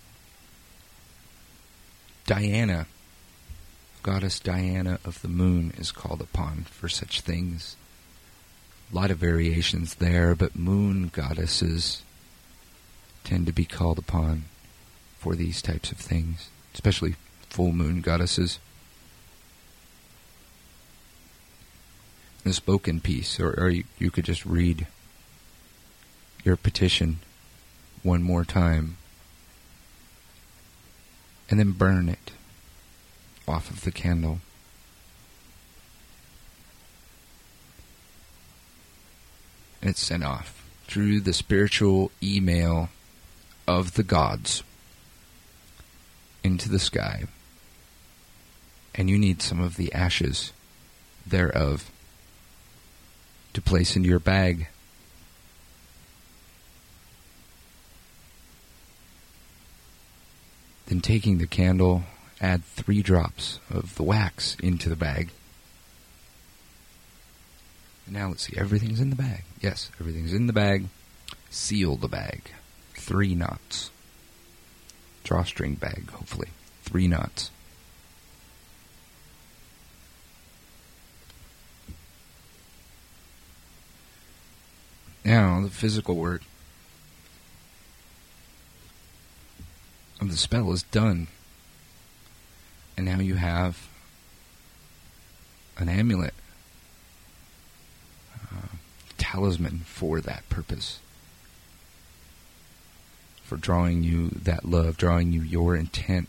Diana, goddess Diana of the moon, is called upon for such things. A lot of variations there, but moon goddesses tend to be called upon for these types of things, especially full moon goddesses. A spoken piece, or, or you, you could just read your petition one more time and then burn it off of the candle. And it's sent off through the spiritual email of the gods into the sky. And you need some of the ashes thereof to place into your bag. Then taking the candle, add three drops of the wax into the bag. And now let's see, everything's in the bag. Yes, everything's in the bag. Seal the bag. Three knots. Drawstring bag, hopefully. Three knots. Now, the physical work of the spell is done. And now you have an amulet, uh, talisman for that purpose. For drawing you that love, drawing you your intent.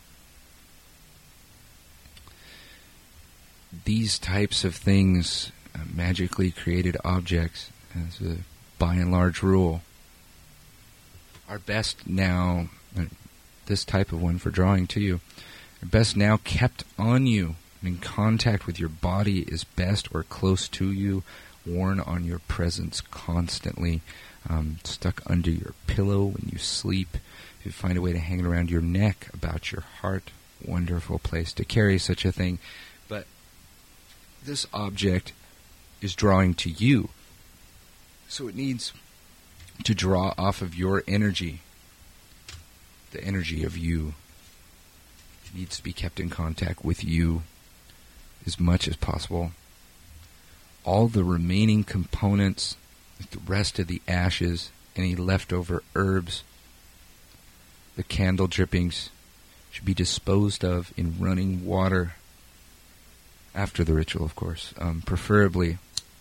These types of things, uh, magically created objects, as a by and large rule, are best now, uh, this type of one for drawing to you, are best now kept on you, in contact with your body is best, or close to you, worn on your presence constantly, um, stuck under your pillow when you sleep. If you find a way to hang it around your neck, about your heart, wonderful place to carry such a thing. But this object is drawing to you. So it needs to draw off of your energy, the energy of you. It needs to be kept in contact with you as much as possible. All the remaining components, like the rest of the ashes, any leftover herbs, the candle drippings, should be disposed of in running water after the ritual, of course. Um, preferably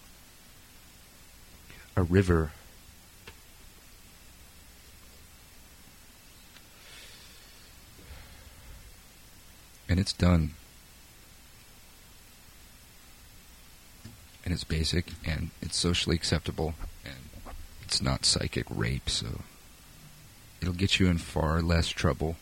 a river. And it's done. And it's basic, and it's socially acceptable, and it's not psychic rape, so it'll get you in far less trouble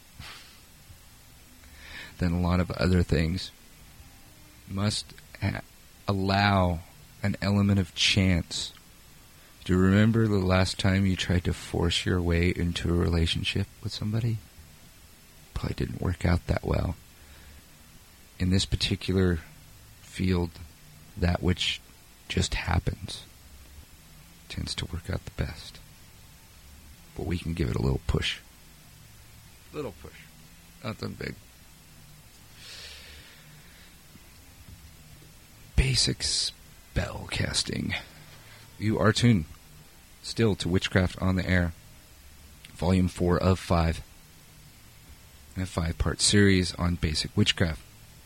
than a lot of other things. Must ha- allow an element of chance. Do you remember the last time you tried to force your way into a relationship with somebody? Probably didn't work out that well. In this particular field, that which just happens tends to work out the best. But we can give it a little push. Little push. Nothing big. Basic spell casting. You are tuned still to Witchcraft on the Air, Volume four of five. A five-part series on basic witchcraft.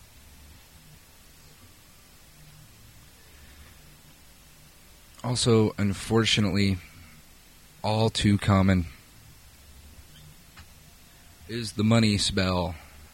Also, unfortunately, all too common is the money spell.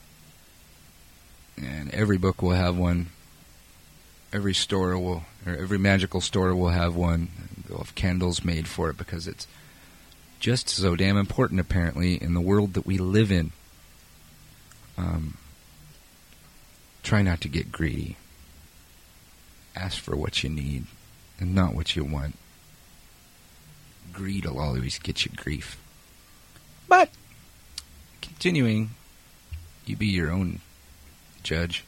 And every book will have one. Every store will, or every magical store will have one. They'll have candles made for it because it's just so damn important, apparently, in the world that we live in. Um, try not to get greedy. Ask for what you need and not what you want. Greed will always get you grief. But, continuing, you be your own judge.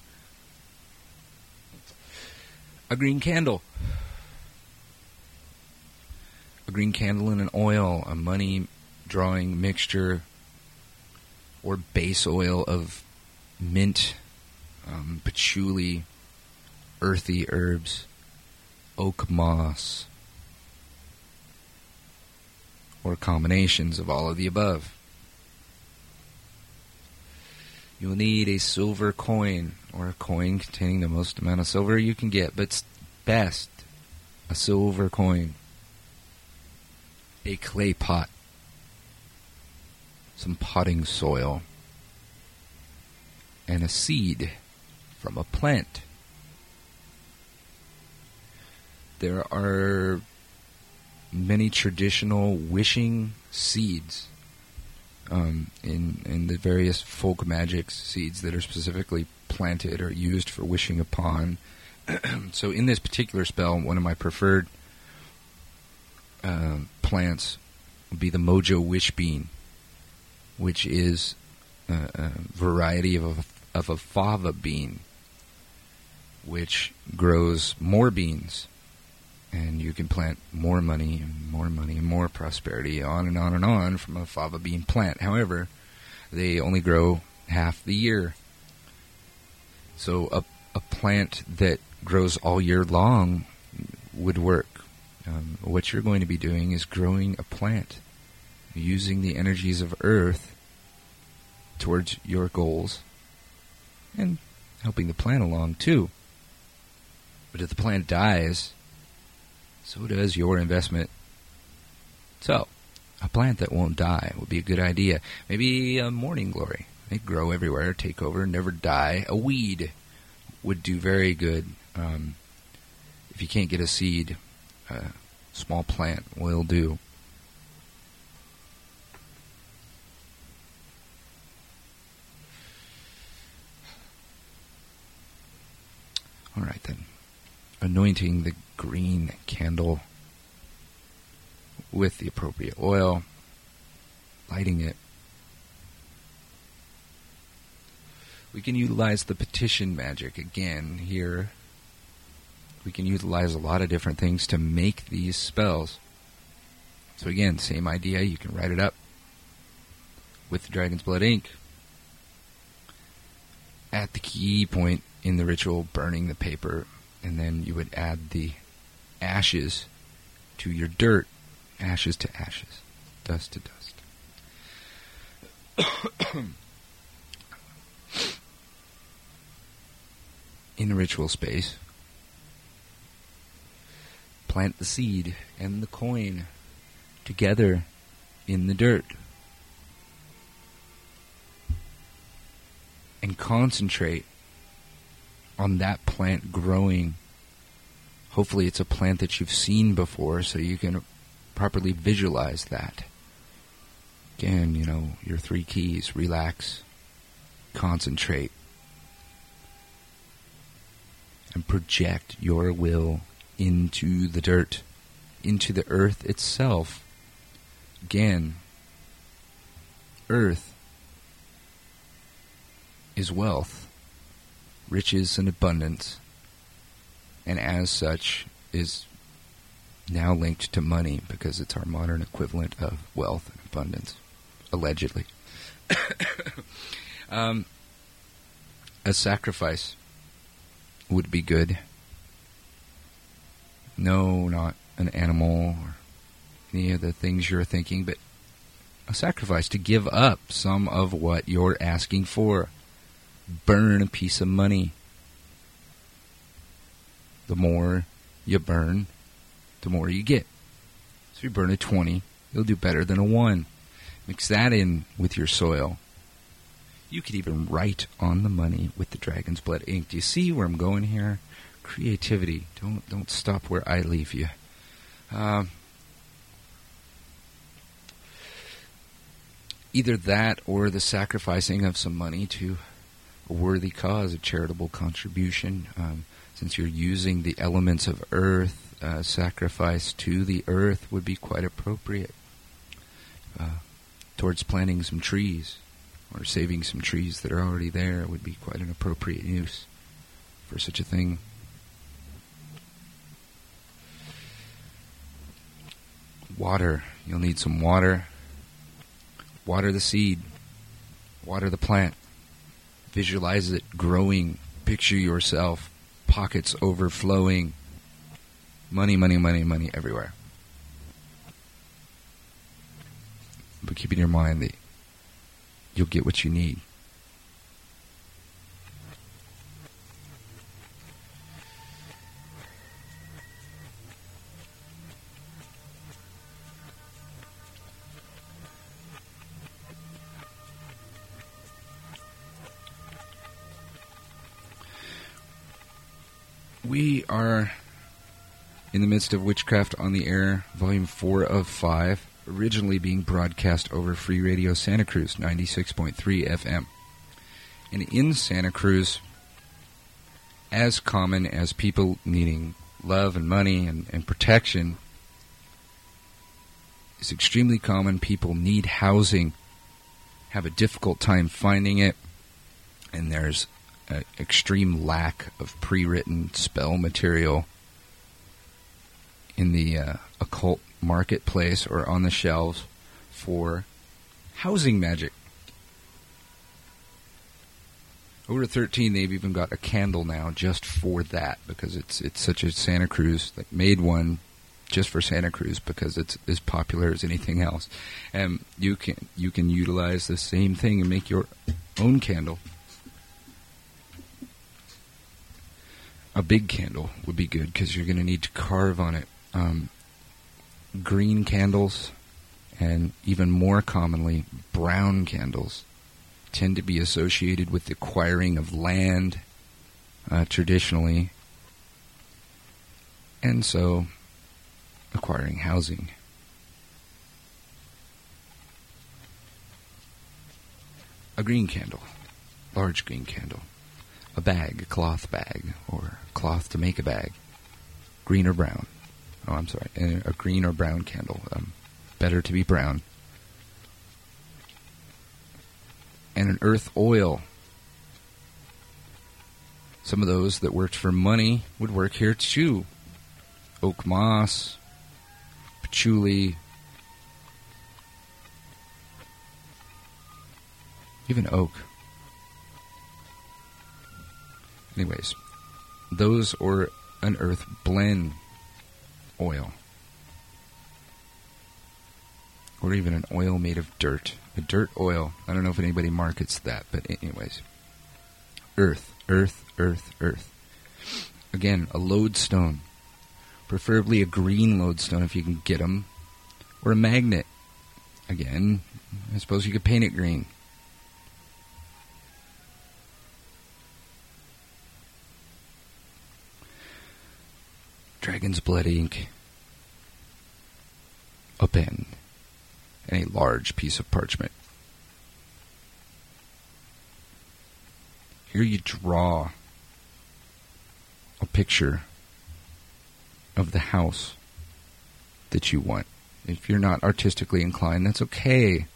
A green candle. A green candle in an oil, a money drawing mixture, or base oil of mint, um, patchouli, earthy herbs, oak moss, or combinations of all of the above. You'll need a silver coin, or a coin containing the most amount of silver you can get, but best, a silver coin, a clay pot, some potting soil, and a seed from a plant. There are many traditional wishing seeds um, in, in the various folk magic seeds that are specifically planted or used for wishing upon. So in this particular spell, one of my preferred uh, plants would be the Mojo Wish Bean, which is a, a variety of a, of a fava bean, which grows more beans. And you can plant more money and more money and more prosperity, on and on and on, from a fava bean plant. However, they only grow half the year. So a, a plant that grows all year long would work. Um, what you're going to be doing is growing a plant, using the energies of Earth towards your goals, and helping the plant along too. But if the plant dies, so does your investment. So, a plant that won't die would be a good idea. Maybe a morning glory. They grow everywhere, take over, never die. A weed would do very good. Um, if you can't get a seed, a small plant will do. All right, then. Anointing the green candle with the appropriate oil, lighting it. We can utilize the petition magic again here. We can utilize a lot of different things to make these spells. So again, same idea. You can write it up with the Dragon's Blood ink. At the key point in the ritual, burning the paper, and then you would add the ashes to your dirt. Ashes to ashes. Dust to dust. In the ritual space, plant the seed and the coin together in the dirt. And concentrate on that plant growing. Hopefully it's a plant that you've seen before, so you can properly visualize that. Again, you know, your three keys: relax, concentrate, and project your will into the dirt, into the earth itself. Again, earth is wealth, riches, and abundance, and as such is now linked to money because it's our modern equivalent of wealth and abundance, allegedly. um, a sacrifice would be good. No, not an animal or any of the things you're thinking, but a sacrifice to give up some of what you're asking for. Burn a piece of money. The more you burn, the more you get. So if you burn a twenty, you'll do better than a one. Mix that in with your soil. You could even write on the money with the Dragon's Blood ink. Do you see where I'm going here? Creativity. Don't don't stop where I leave you. Um, either that or the sacrificing of some money to a worthy cause, a charitable contribution. Um, since you're using the elements of earth, uh, sacrifice to the earth would be quite appropriate. Uh, towards planting some trees or saving some trees that are already there would be quite an appropriate use for such a thing. Water. You'll need some water. Water the seed. Water the plant. Visualize it growing. Picture yourself. Pockets overflowing. Money, money, money, money everywhere. But keep in your mind that you'll get what you need. We are in the midst of Witchcraft on the Air, Volume four of five, originally being broadcast over Free Radio Santa Cruz, ninety-six point three F M. And in Santa Cruz, as common as people needing love and money and, and protection, is extremely common. People need housing, have a difficult time finding it, and there's an extreme lack of pre-written spell material in the uh, occult marketplace or on the shelves for housing magic. Over thirteen, they've even got a candle now just for that, because it's it's such a Santa Cruz, like made one just for Santa Cruz because it's as popular as anything else. And you can you can utilize the same thing and make your own candle. A big candle would be good because you're going to need to carve on it. Um, green candles, and even more commonly, brown candles, tend to be associated with the acquiring of land uh, traditionally, and so acquiring housing. A green candle, large green candle, a bag, a cloth bag, or cloth to make a bag, green or brown. Oh, I'm sorry, a green or brown candle. Um, better to be brown. And an earth oil. Some of those that worked for money would work here too. Oak moss, patchouli, even oak. Anyways, those or an earth blend oil. Or even an oil made of dirt. A dirt oil. I don't know if anybody markets that, but anyways. Earth, earth, earth, earth. Again, a lodestone. Preferably a green lodestone if you can get them. Or a magnet. Again, I suppose you could paint it green. Dragon's Blood ink. A pen. and a large piece of parchment. Here you draw a picture of the house that you want. If you're not artistically inclined, that's okay.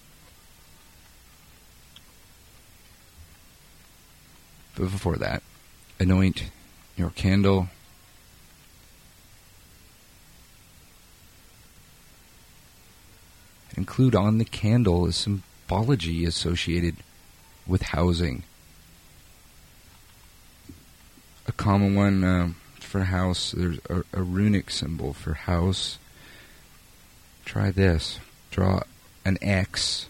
But before that, anoint your candle. Include on the candle a symbology associated with housing. A common one uh, for house, there's a, a runic symbol for house. Try this. Draw an X.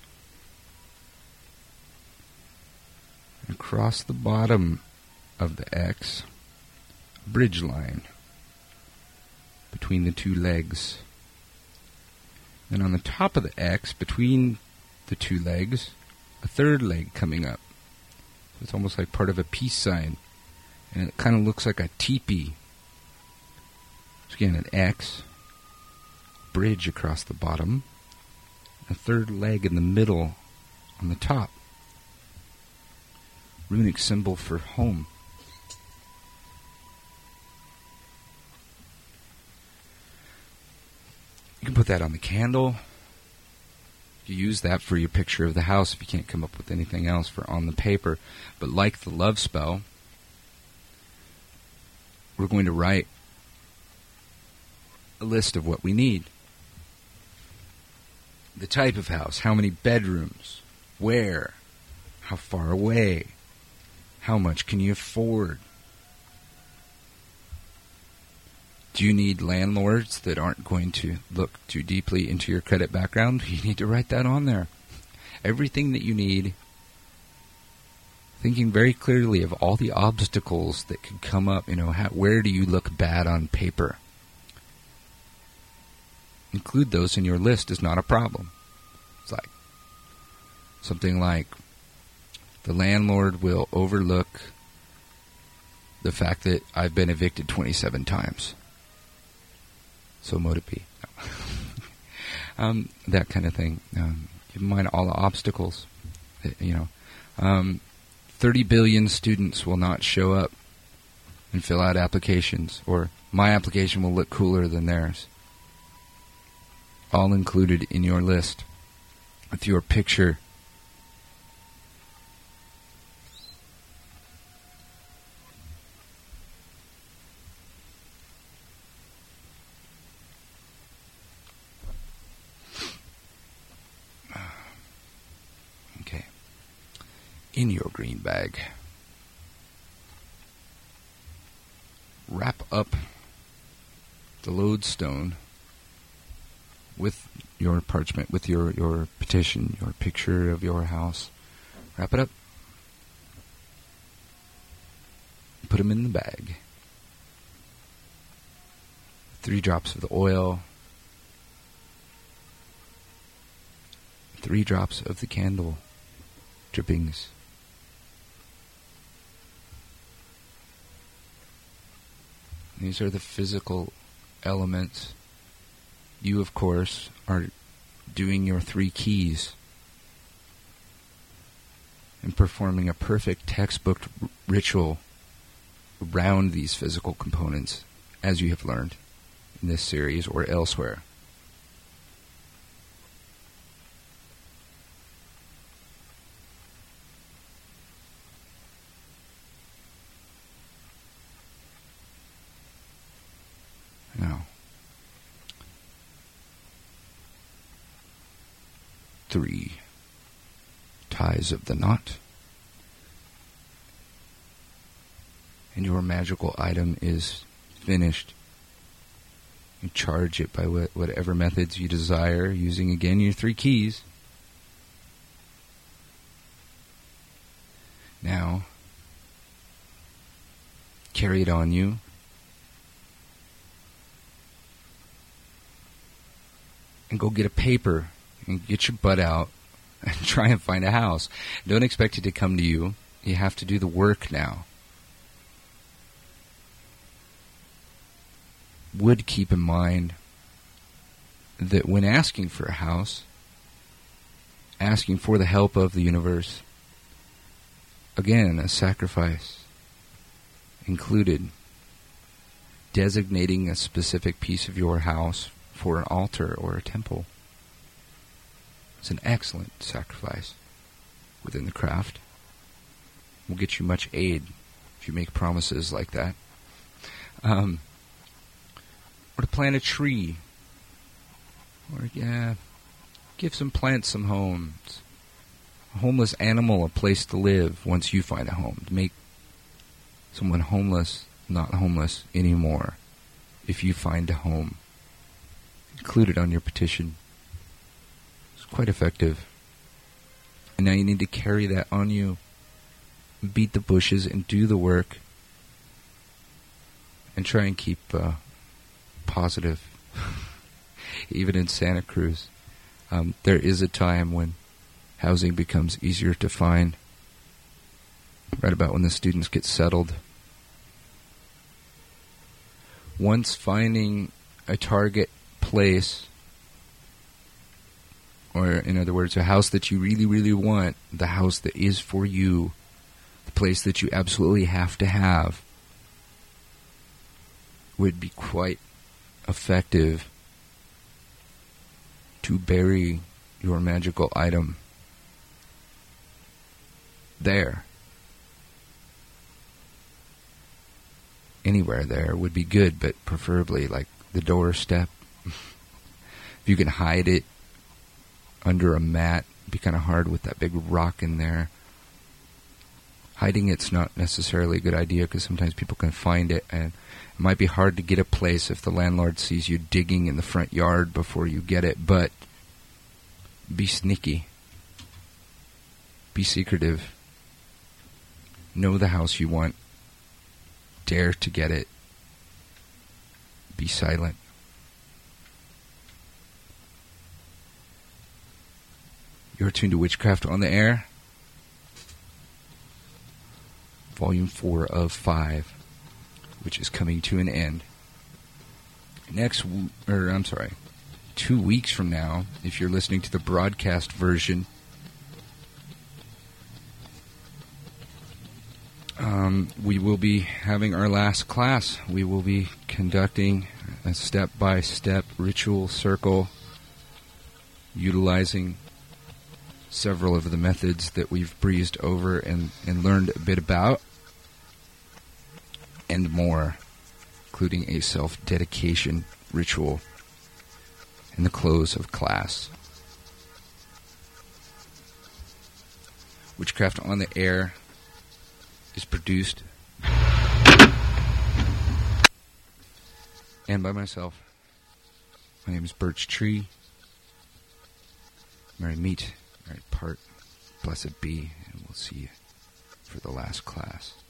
And across the bottom of the X, a bridge line between the two legs. And on the top of the X, between the two legs, a third leg coming up. So it's almost like part of a peace sign. And it kind of looks like a teepee. So again, an X, bridge across the bottom, a third leg in the middle on the top. Runic symbol for home. You can put that on the candle. You use that for your picture of the house if you can't come up with anything else for on the paper. But like the love spell, we're going to write a list of what we need. The type of house, how many bedrooms, where, how far away, how much can you afford? Do you need landlords that aren't going to look too deeply into your credit background? You need to write that on there. Everything that you need, thinking very clearly of all the obstacles that could come up. You know, how, where do you look bad on paper? Include those in your list is not a problem. It's like something like the landlord will overlook the fact that I've been evicted twenty-seven times. So mote it be. No. um, that kind of thing. Um, keep in mind all the obstacles. That, you know, um, thirty billion students will not show up and fill out applications, or my application will look cooler than theirs. All included in your list with your picture. Okay. In your green bag, wrap up the lodestone with your parchment, with your, your petition, your picture of your house. Wrap it up. Put them in the bag. Three drops of the oil. Three drops of the candle drippings. These are the physical elements. You, of course, are doing your three keys and performing a perfect textbook r- ritual around these physical components, as you have learned in this series or elsewhere. Now, three ties of the knot, and your magical item is finished. You charge it by wh- whatever methods you desire, using again your three keys. Now, carry it on you. And go get a paper and get your butt out and try and find a house. Don't expect it to come to you. You have to do the work now. Would keep in mind that when asking for a house, asking for the help of the universe. Again, a sacrifice included designating a specific piece of your house for an altar or a temple. It's an excellent sacrifice within the craft. Will get you much aid if you make promises like that. Um, or to plant a tree. Or, yeah, give some plants some homes. A homeless animal a place to live once you find a home. To make someone homeless not homeless anymore if you find a home. Include it on your petition. It's quite effective. And now you need to carry that on you. Beat the bushes and do the work. And try and keep uh, positive. Even in Santa Cruz. Um, there is a time when housing becomes easier to find. Right about when the students get settled. Once finding a target place, or in other words, a house that you really, really want, the house that is for you, the place that you absolutely have to have, would be quite effective to bury your magical item there. Anywhere there would be good, but preferably like the doorstep. If you can hide it under a mat, it'd be kind of hard with that big rock in there. Hiding it's not necessarily a good idea because sometimes people can find it, and it might be hard to get a place if the landlord sees you digging in the front yard before you get it, but be sneaky. Be secretive. Know the house you want. Dare to get it. Be silent. You're tuned to Witchcraft on the Air. Volume four of five, which is coming to an end. Next, w- or I'm sorry, two weeks from now, if you're listening to the broadcast version, Um, we will be having our last class. We will be conducting a step-by-step ritual circle utilizing several of the methods that we've breezed over and, and learned a bit about, and more, including a self-dedication ritual in the close of class. Witchcraft on the Air is produced and by myself. My name is Birch Tree. Merry meet, merry part, blessed be, and we'll see you for the last class.